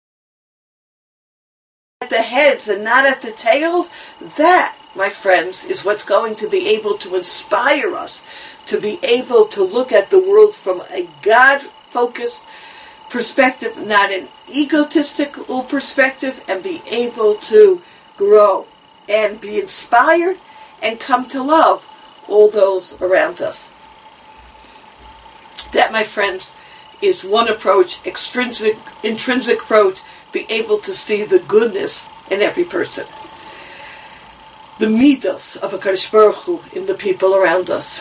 the heads and not at the tails, that, my friends, is what's going to be able to inspire us to be able to look at the world from a God-focused perspective, not an egotistical perspective, and be able to grow and be inspired and come to love all those around us. That, my friends, is one approach, extrinsic, intrinsic approach, be able to see the goodness in every person. The midos of HaKadosh Baruch Hu in the people around us.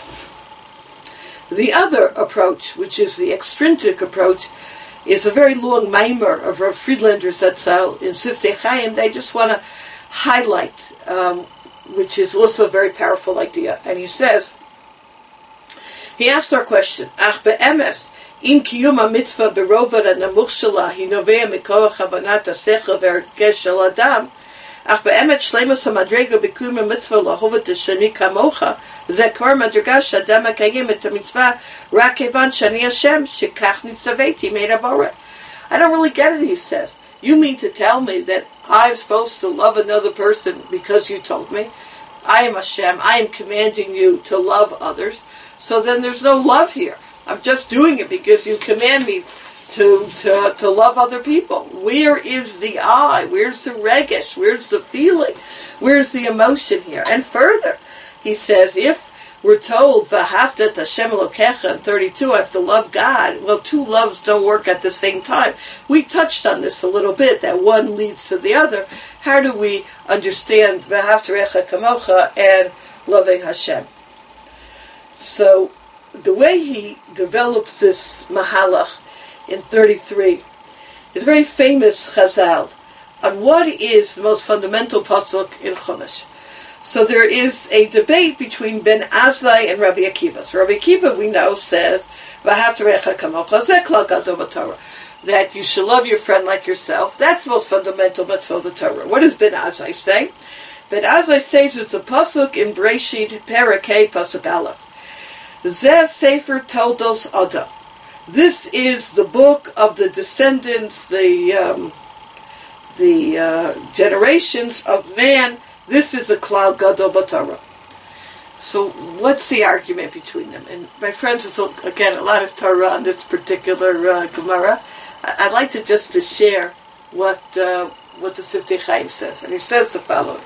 The other approach, which is the extrinsic approach, is a very long maimer of Rav Friedlander Zatzal in Siftei Chaim. I just want to highlight, um, which is also a very powerful idea. And he says, he asks our question, Ach be'emes, in kiyum ha-mitzvah berovad ha-namuch shela, hi novea mikoach havanat ha-sechel ve'ergesh shel adam, ach be'emet shleimus ha-madrega b'kiyum ha-mitzvah lahovat ha-shani kamocha, ze kvar madrega sh'adam ha-kayim et ha-mitzvah rak kevan shani Hashem shekach nitzaveti me'ed ha-boreh. I don't really get it, he says. You mean to tell me that I'm supposed to love another person because you told me? I am Hashem. I am commanding you to love others. So then there's no love here. I'm just doing it because you command me to, to, to love other people. Where is the I? Where's the regesh? Where's the feeling? Where's the emotion here? And further, he says, if we're told, V'ahavta et Hashem Elokecha in thirty-two, I have to love God. Well, two loves don't work at the same time. We touched on this a little bit, that one leads to the other. How do we understand V'ahavta Recha Kamocha and loving Hashem? So, the way he develops this mahalach in thirty-three is very famous Chazal on what is the most fundamental pasuk in Chumash. So there is a debate between Ben Azai and Rabbi Akiva. So Rabbi Akiva, we know, says, V'ahavta recha kamocha, zeh klal gadol b'Torah, that you should love your friend like yourself. That's the most fundamental mitzvah of the Torah. What does Ben Azai say? Ben Azai says it's a pasuk in Breshit, Perek pasuk Aleph. Zeh Sefer Toldos Adam. This is the book of the descendants, the um, the uh, generations of man. This is a klal gadol b'Torah. So what's the argument between them? And my friends, it's again a lot of Torah on this particular uh, Gemara. I'd like to just to share what uh, what the Siftei Chaim says, and he says the following.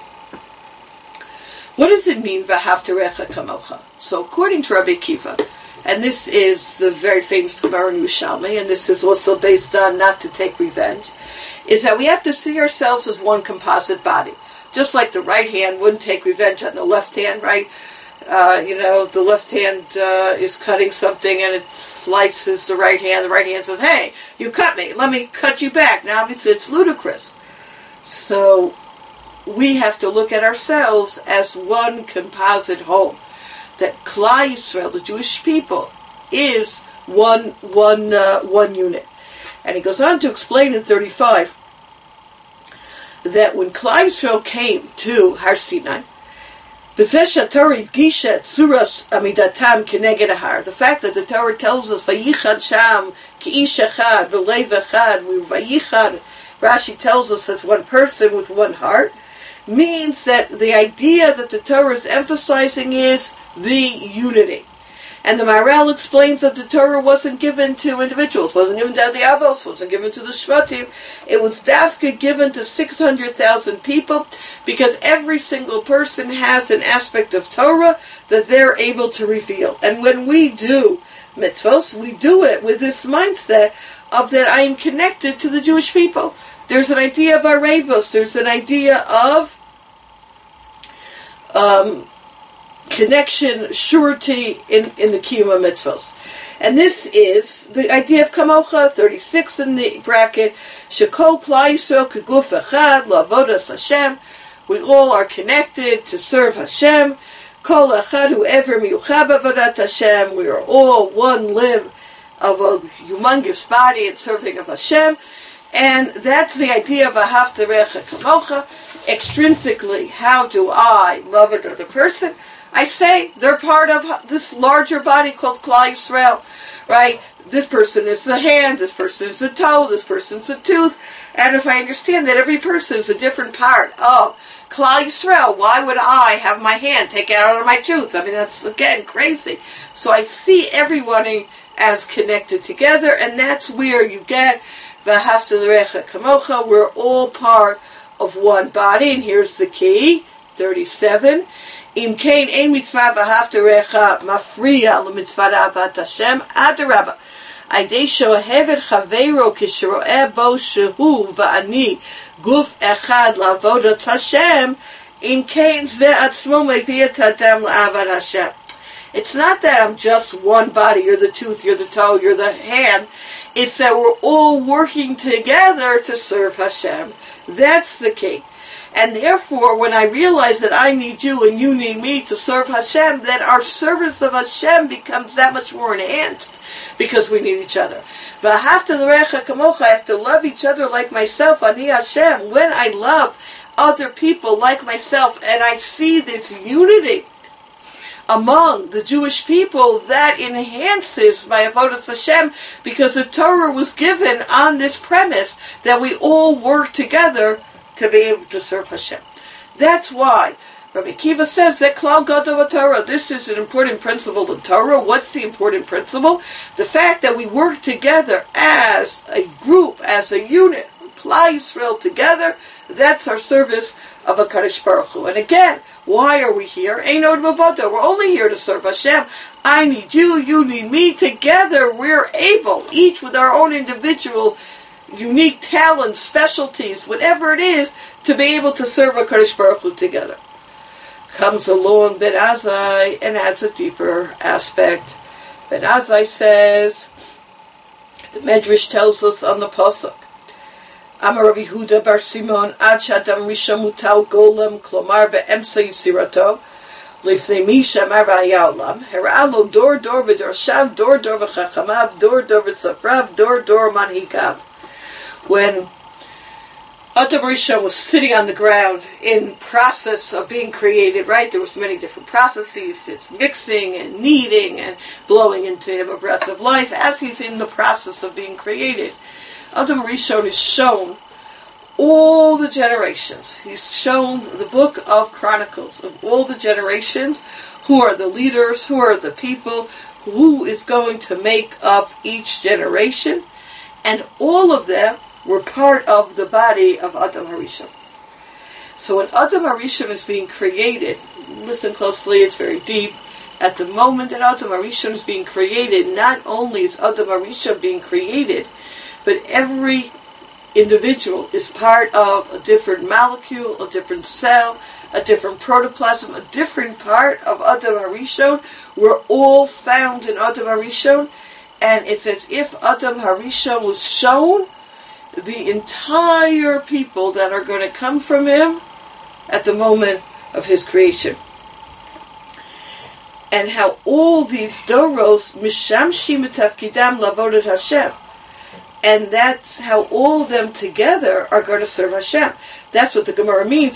What does it mean, V'ahavta recha kamocha? So according to Rabbi Akiva, and this is the very famous Gemara in Yerushalmi, and this is also based on not to take revenge, is that we have to see ourselves as one composite body. Just like the right hand wouldn't take revenge on the left hand, right? Uh, you know, the left hand uh, is cutting something and it slices the right hand. The right hand says, hey, you cut me. Let me cut you back. Now, obviously, it's ludicrous. So, we have to look at ourselves as one composite whole. That Klal Yisrael, the Jewish people, is one, one, uh, one unit. And he goes on to explain in thirty-five, that when Klal Yisrael came to Har Sinai, the fact that the Torah tells us Vayichad Sham Ki'ish Echad V'Leiv Echad Vayichad, Rashi tells us that's one person with one heart, means that the idea that the Torah is emphasizing is the unity. And the Maharal explains that the Torah wasn't given to individuals, wasn't given to the Avos, wasn't given to the Shvatim. It was dafka given to six hundred thousand people, because every single person has an aspect of Torah that they're able to reveal. And when we do mitzvos, we do it with this mindset of that I am connected to the Jewish people. There's an idea of arevos, there's an idea of um, connection, surety in, in the Kiyum mitzvos. And this is the idea of Kamocha, thirty-six in the bracket, Shekol Klal Yisrael Keguf Echad La'avodas Hashem. We all are connected to serve Hashem. Kol Echad Whoever Miyuchad B'Avodat Hashem. We are all one limb of a humongous body in serving of Hashem. And that's the idea of Ahavta Recha Kamocha. Extrinsically, how do I love another person? I say they're part of this larger body called Klal Yisrael, right? This person is the hand, this person is the toe, this person's the tooth. And if I understand that every person is a different part of Klal Yisrael, why would I have my hand take out of my tooth? I mean, that's, again, crazy. So I see everyone as connected together, and that's where you get V'ahavta l'recha kamocha. We're all part of one body, and here's the key, thirty-seven. Im kein ein mitzvah v'ahavta l'recha mafriya l'mitzvah avat Hashem adarabba. Aidei shohevet chaveiro kisheroeh bo shehu v'ani guf echad la'avodat Hashem. Im kein ve'atzmo meviyat adam la'avat Hashem. It's not that I'm just one body, you're the tooth, you're the toe, you're the hand. It's that we're all working together to serve Hashem. That's the key. And therefore, when I realize that I need you and you need me to serve Hashem, then our service of Hashem becomes that much more enhanced, because we need each other. V'ahavta l'recha kamocha, I have to love each other like myself, ani Hashem. When I love other people like myself, and I see this unity among the Jewish people, that enhances my avodas Hashem, because the Torah was given on this premise that we all work together to be able to serve Hashem. That's why Rabbi Akiva says that Klal Gadol Torah. This is an important principle in Torah. What's the important principle? The fact that we work together as a group, as a unit, Klal Yisrael together. That's our service of HaKadosh Baruch Hu. And again, why are we here? Ein od mavada. We're only here to serve Hashem. I need you, you need me. Together we're able, each with our own individual, unique talents, specialties, whatever it is, to be able to serve HaKadosh Baruch Hu together. Comes along Ben Azai and adds a deeper aspect. Ben Azai says, the Medrash tells us on the Pasuk, Amar Rav Yehuda bar Simon, Ad Shadam Rishon Mutal Golem, Klomar Be'emsa Yitzirato, Lifnei Misha Amar V'Hayalam, Hera'alo Dor Dor V'Dorshav, Dor Dor V'Chachamav, Dor Dor V'Safrav, Dor Dor Manhikav. When Adam Rishon was sitting on the ground in process of being created, right? There was many different processes, it's mixing and kneading and blowing into him a breath of life as he's in the process of being created. Adam Rishon is shown all the generations. He's shown the book of Chronicles of all the generations, who are the leaders, who are the people, who is going to make up each generation, and all of them were part of the body of Adam HaRishon. So when Adam HaRishon is being created, listen closely, it's very deep. At the moment that Adam HaRishon is being created, not only is Adam HaRishon being created, but every individual is part of a different molecule, a different cell, a different protoplasm, a different part of Adam HaRishon. We're all found in Adam HaRishon, and it's as if Adam HaRishon was shown the entire people that are going to come from him at the moment of his creation. And how all these doros mishamshim tafkidam lavodat Hashem. And that's how all of them together are going to serve Hashem. That's what the Gemara means.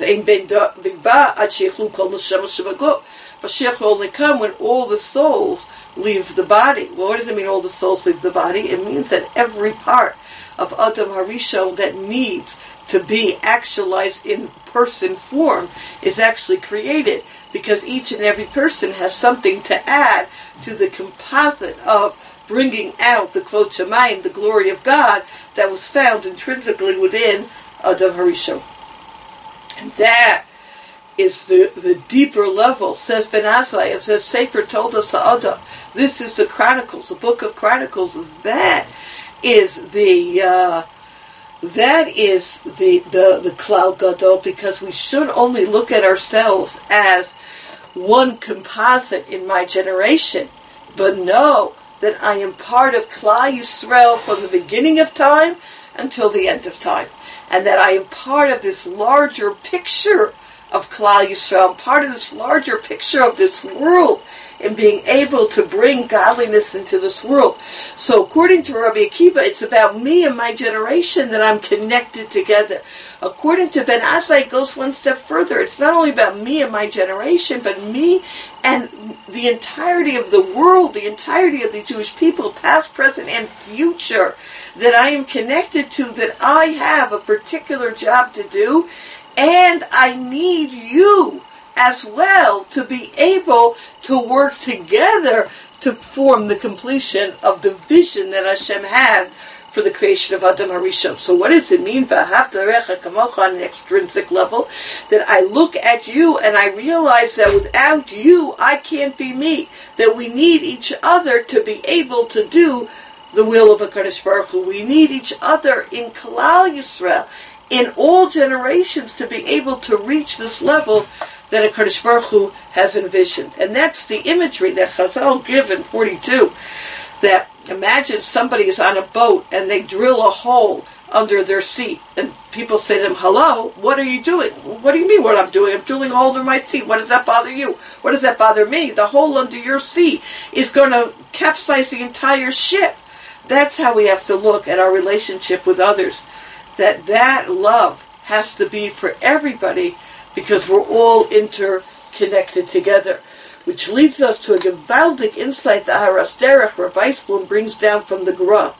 Mashiach will only come when all the souls leave the body. Well, what does it mean all the souls leave the body? It means that every part of Adam Harishon that needs to be actualized in person form is actually created, because each and every person has something to add to the composite of bringing out the Kvod Shamayim, the glory of God, that was found intrinsically within Adam Harishon. And that is the, the deeper level, says Ben Azai, as the Sefer told us, Adam. This is the Chronicles, the book of Chronicles. That is the uh, that is the the the Klal Gadol, because we should only look at ourselves as one composite in my generation, but know that I am part of Klal Yisrael from the beginning of time until the end of time, and that I am part of this larger picture of Klal Yisrael, part of this larger picture of this world, and being able to bring godliness into this world. So according to Rabbi Akiva, it's about me and my generation that I'm connected together. According to Ben Azai, it goes one step further. It's not only about me and my generation, but me and the entirety of the world, the entirety of the Jewish people, past, present, and future, that I am connected to, that I have a particular job to do, and I need you as well to be able to work together to form the completion of the vision that Hashem had for the creation of Adam Harishon. So what does it mean, V'ahavta Recha Kamocha, on an extrinsic level? That I look at you and I realize that without you, I can't be me. That we need each other to be able to do the will of HaKadosh Baruch Hu. We need each other in Klal Yisrael, in all generations, to be able to reach this level that HaKadosh Baruch Hu has envisioned. And that's the imagery that Chazal give in forty-two. That imagine somebody is on a boat and they drill a hole under their seat. And people say to them, hello, what are you doing? What do you mean what I'm doing? I'm drilling a hole under my seat. What does that bother you? What does that bother me? The hole under your seat is going to capsize the entire ship. That's how we have to look at our relationship with others. That that love has to be for everybody, because we're all interconnected together. Which leads us to a gewaldig insight that Haras Derech, Rav Weisblum, brings down from the Gemara.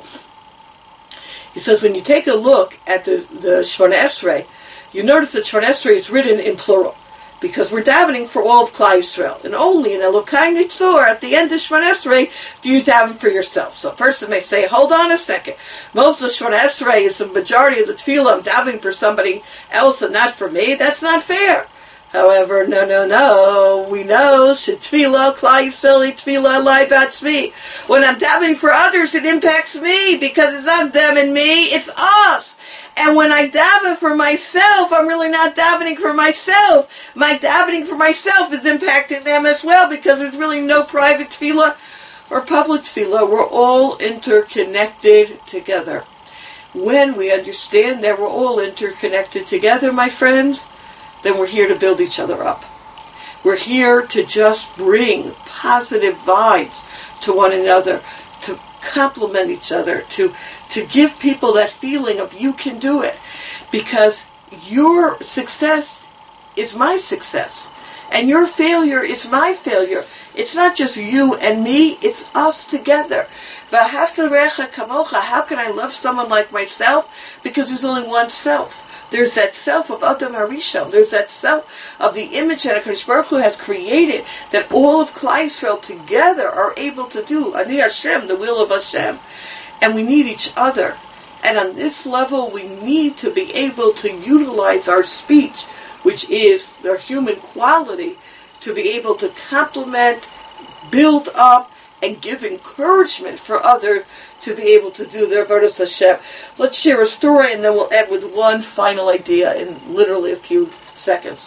He says, when you take a look at the, the Shemona Esrei, you notice that Shemona Esrei is written in plural, because we're davening for all of Klal Yisrael. And only in Elokai Nitzor, at the end of Shemona Esrei, do you daven for yourself. So a person may say, hold on a second. Most of Shemona Esrei is the majority of the tefillah. I'm davening for somebody else and not for me. That's not fair. However, no, no, no, we know, Shetfila, Klal Yisrael, Tefila, Elai Batzmi. When I'm davening for others, it impacts me, because it's not them and me, it's us. And when I daven for myself, I'm really not davening for myself. My davening for myself is impacting them as well, because there's really no private tefillah or public tefillah. We're all interconnected together. When we understand that we're all interconnected together, my friends, then we're here to build each other up. We're here to just bring positive vibes to one another, to complement each other, to, to give people that feeling of you can do it. Because your success is my success. And your failure is my failure. It's not just you and me, it's us together. V'ahavta recha kamocha. How can I love someone like myself? Because there's only one self. There's that self of Adam Harishon. There's that self of the image that HaKadosh Baruch Hu has created, that all of Klal Yisrael together are able to do. Ani Hashem, the will of Hashem. And we need each other. And on this level, we need to be able to utilize our speech, which is their human quality, to be able to complement, build up, and give encouragement for others to be able to do their Avodas Hashem. Let's share a story, and then we'll end with one final idea in literally a few seconds.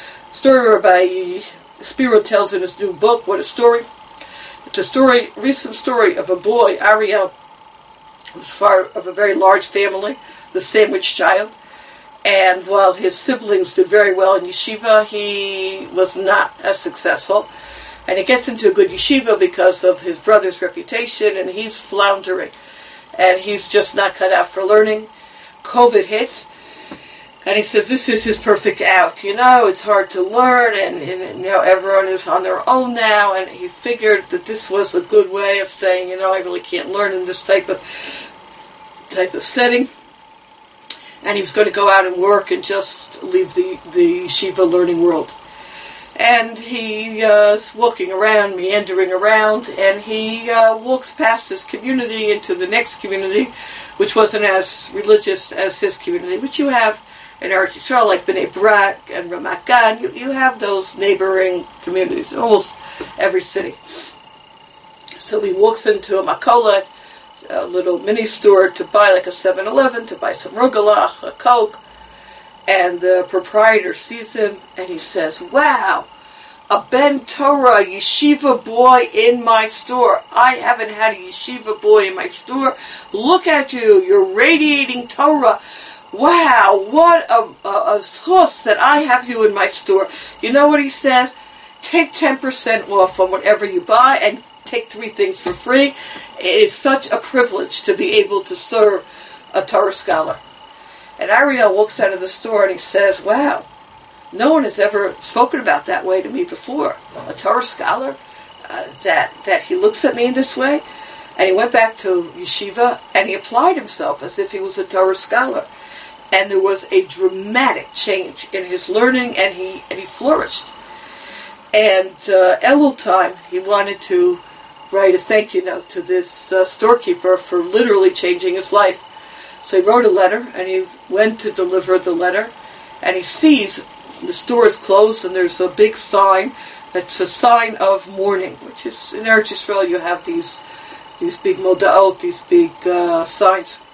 Story by Spiro tells in his new book. What a story! It's a story, recent story of a boy, Ariel, who's part of a very large family, the sandwich child. And while his siblings did very well in yeshiva, he was not as successful. And he gets into a good yeshiva because of his brother's reputation, and he's floundering. and he's just not cut out for learning. COVID hit, and he says this is his perfect out. You know, it's hard to learn, and, and you know, everyone is on their own now, and he figured that this was a good way of saying, you know, I really can't learn in this type of type of setting. And he was going to go out and work and just leave the, the yeshiva learning world. And he uh, is walking around, meandering around, and he uh, walks past his community into the next community, which wasn't as religious as his community, which you have in Eretz Yisrael, like Bnei Brak and Ramat Gan. You, you have those neighboring communities in almost every city. So he walks into a makolet, a little mini store, to buy like a seven eleven, to buy some rugelach, a Coke, and the proprietor sees him and he says, wow, a Ben Torah yeshiva boy in my store. I haven't had a yeshiva boy in my store. Look at you, you're radiating Torah. Wow, what a, a, a schus that I have you in my store. You know what he said? Take ten percent off on whatever you buy and take three things for free. It is such a privilege to be able to serve a Torah scholar. And Ariel walks out of the store and he says, wow, no one has ever spoken about that way to me before. A Torah scholar, uh, that, that he looks at me in this way. And he went back to yeshiva and he applied himself as if he was a Torah scholar. And there was a dramatic change in his learning, and he and he flourished. And uh, Elul time, he wanted to write a thank you note to this uh, storekeeper for literally changing his life. So he wrote a letter, and he went to deliver the letter, and he sees the store is closed, and there's a big sign that's a sign of mourning, which is, in Eretz Yisrael, you have these these big modaot, these big uh, signs.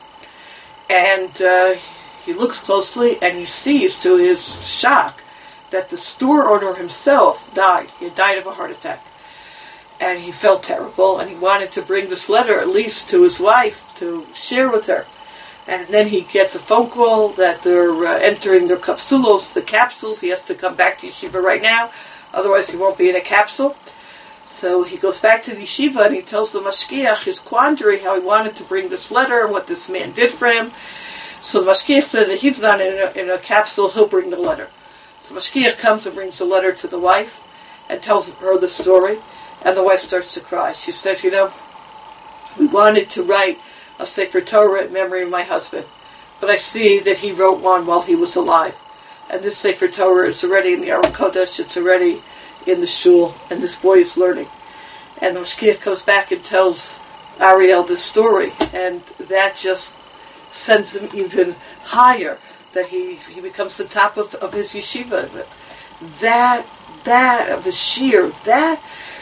And uh, he looks closely, and he sees, to his shock, that the store owner himself died. He had died of a heart attack. And he felt terrible, and he wanted to bring this letter at least to his wife to share with her. And then he gets a phone call that they're uh, entering their capsulos, the capsules. He has to come back to yeshiva right now, otherwise he won't be in a capsule. So he goes back to the yeshiva and he tells the mashgiach his quandary, how he wanted to bring this letter and what this man did for him. So the mashgiach said that he's not in a, in a capsule, he'll bring the letter. So the mashgiach comes and brings the letter to the wife and tells her the story. And the wife starts to cry. She says, you know, we wanted to write a Sefer Torah in memory of my husband, but I see that he wrote one while he was alive. And this Sefer Torah is already in the Aron Kodesh, it's already in the shul, and this boy is learning. And the mashgiach comes back and tells Ariel this story, and that just sends him even higher, that he, he becomes the top of, of his yeshiva. That, that of his sheer, that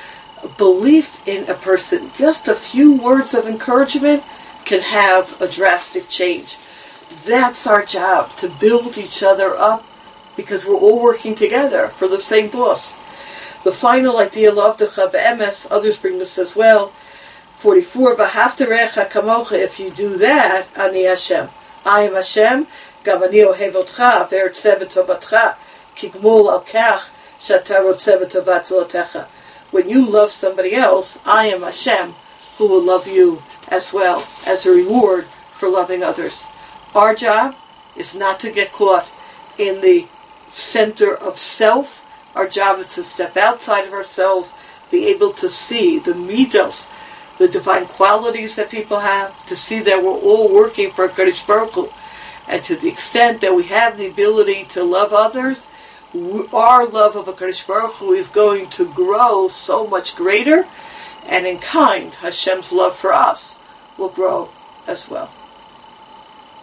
belief in a person, just a few words of encouragement can have a drastic change. That's our job, to build each other up, because we're all working together for the same boss. The final idea, L'avdecha be'emes, others bring this as well, forty-four, V'haftarecha kamocha, if you do that, Ani Hashem. I am Hashem, Gam ani ohev otcha, v'ertzeh b'tovatcha, kigmul al kach, shata rotzeh b'tovat zolotecha. When you love somebody else, I am Hashem, who will love you as well, as a reward for loving others. Our job is not to get caught in the center of self. Our job is to step outside of ourselves, be able to see the midos, the divine qualities that people have, to see that we're all working for HaKadosh Baruch Hu. And to the extent that we have the ability to love others, our love of HaKadosh Baruch Hu is going to grow so much greater, and in kind, Hashem's love for us will grow as well.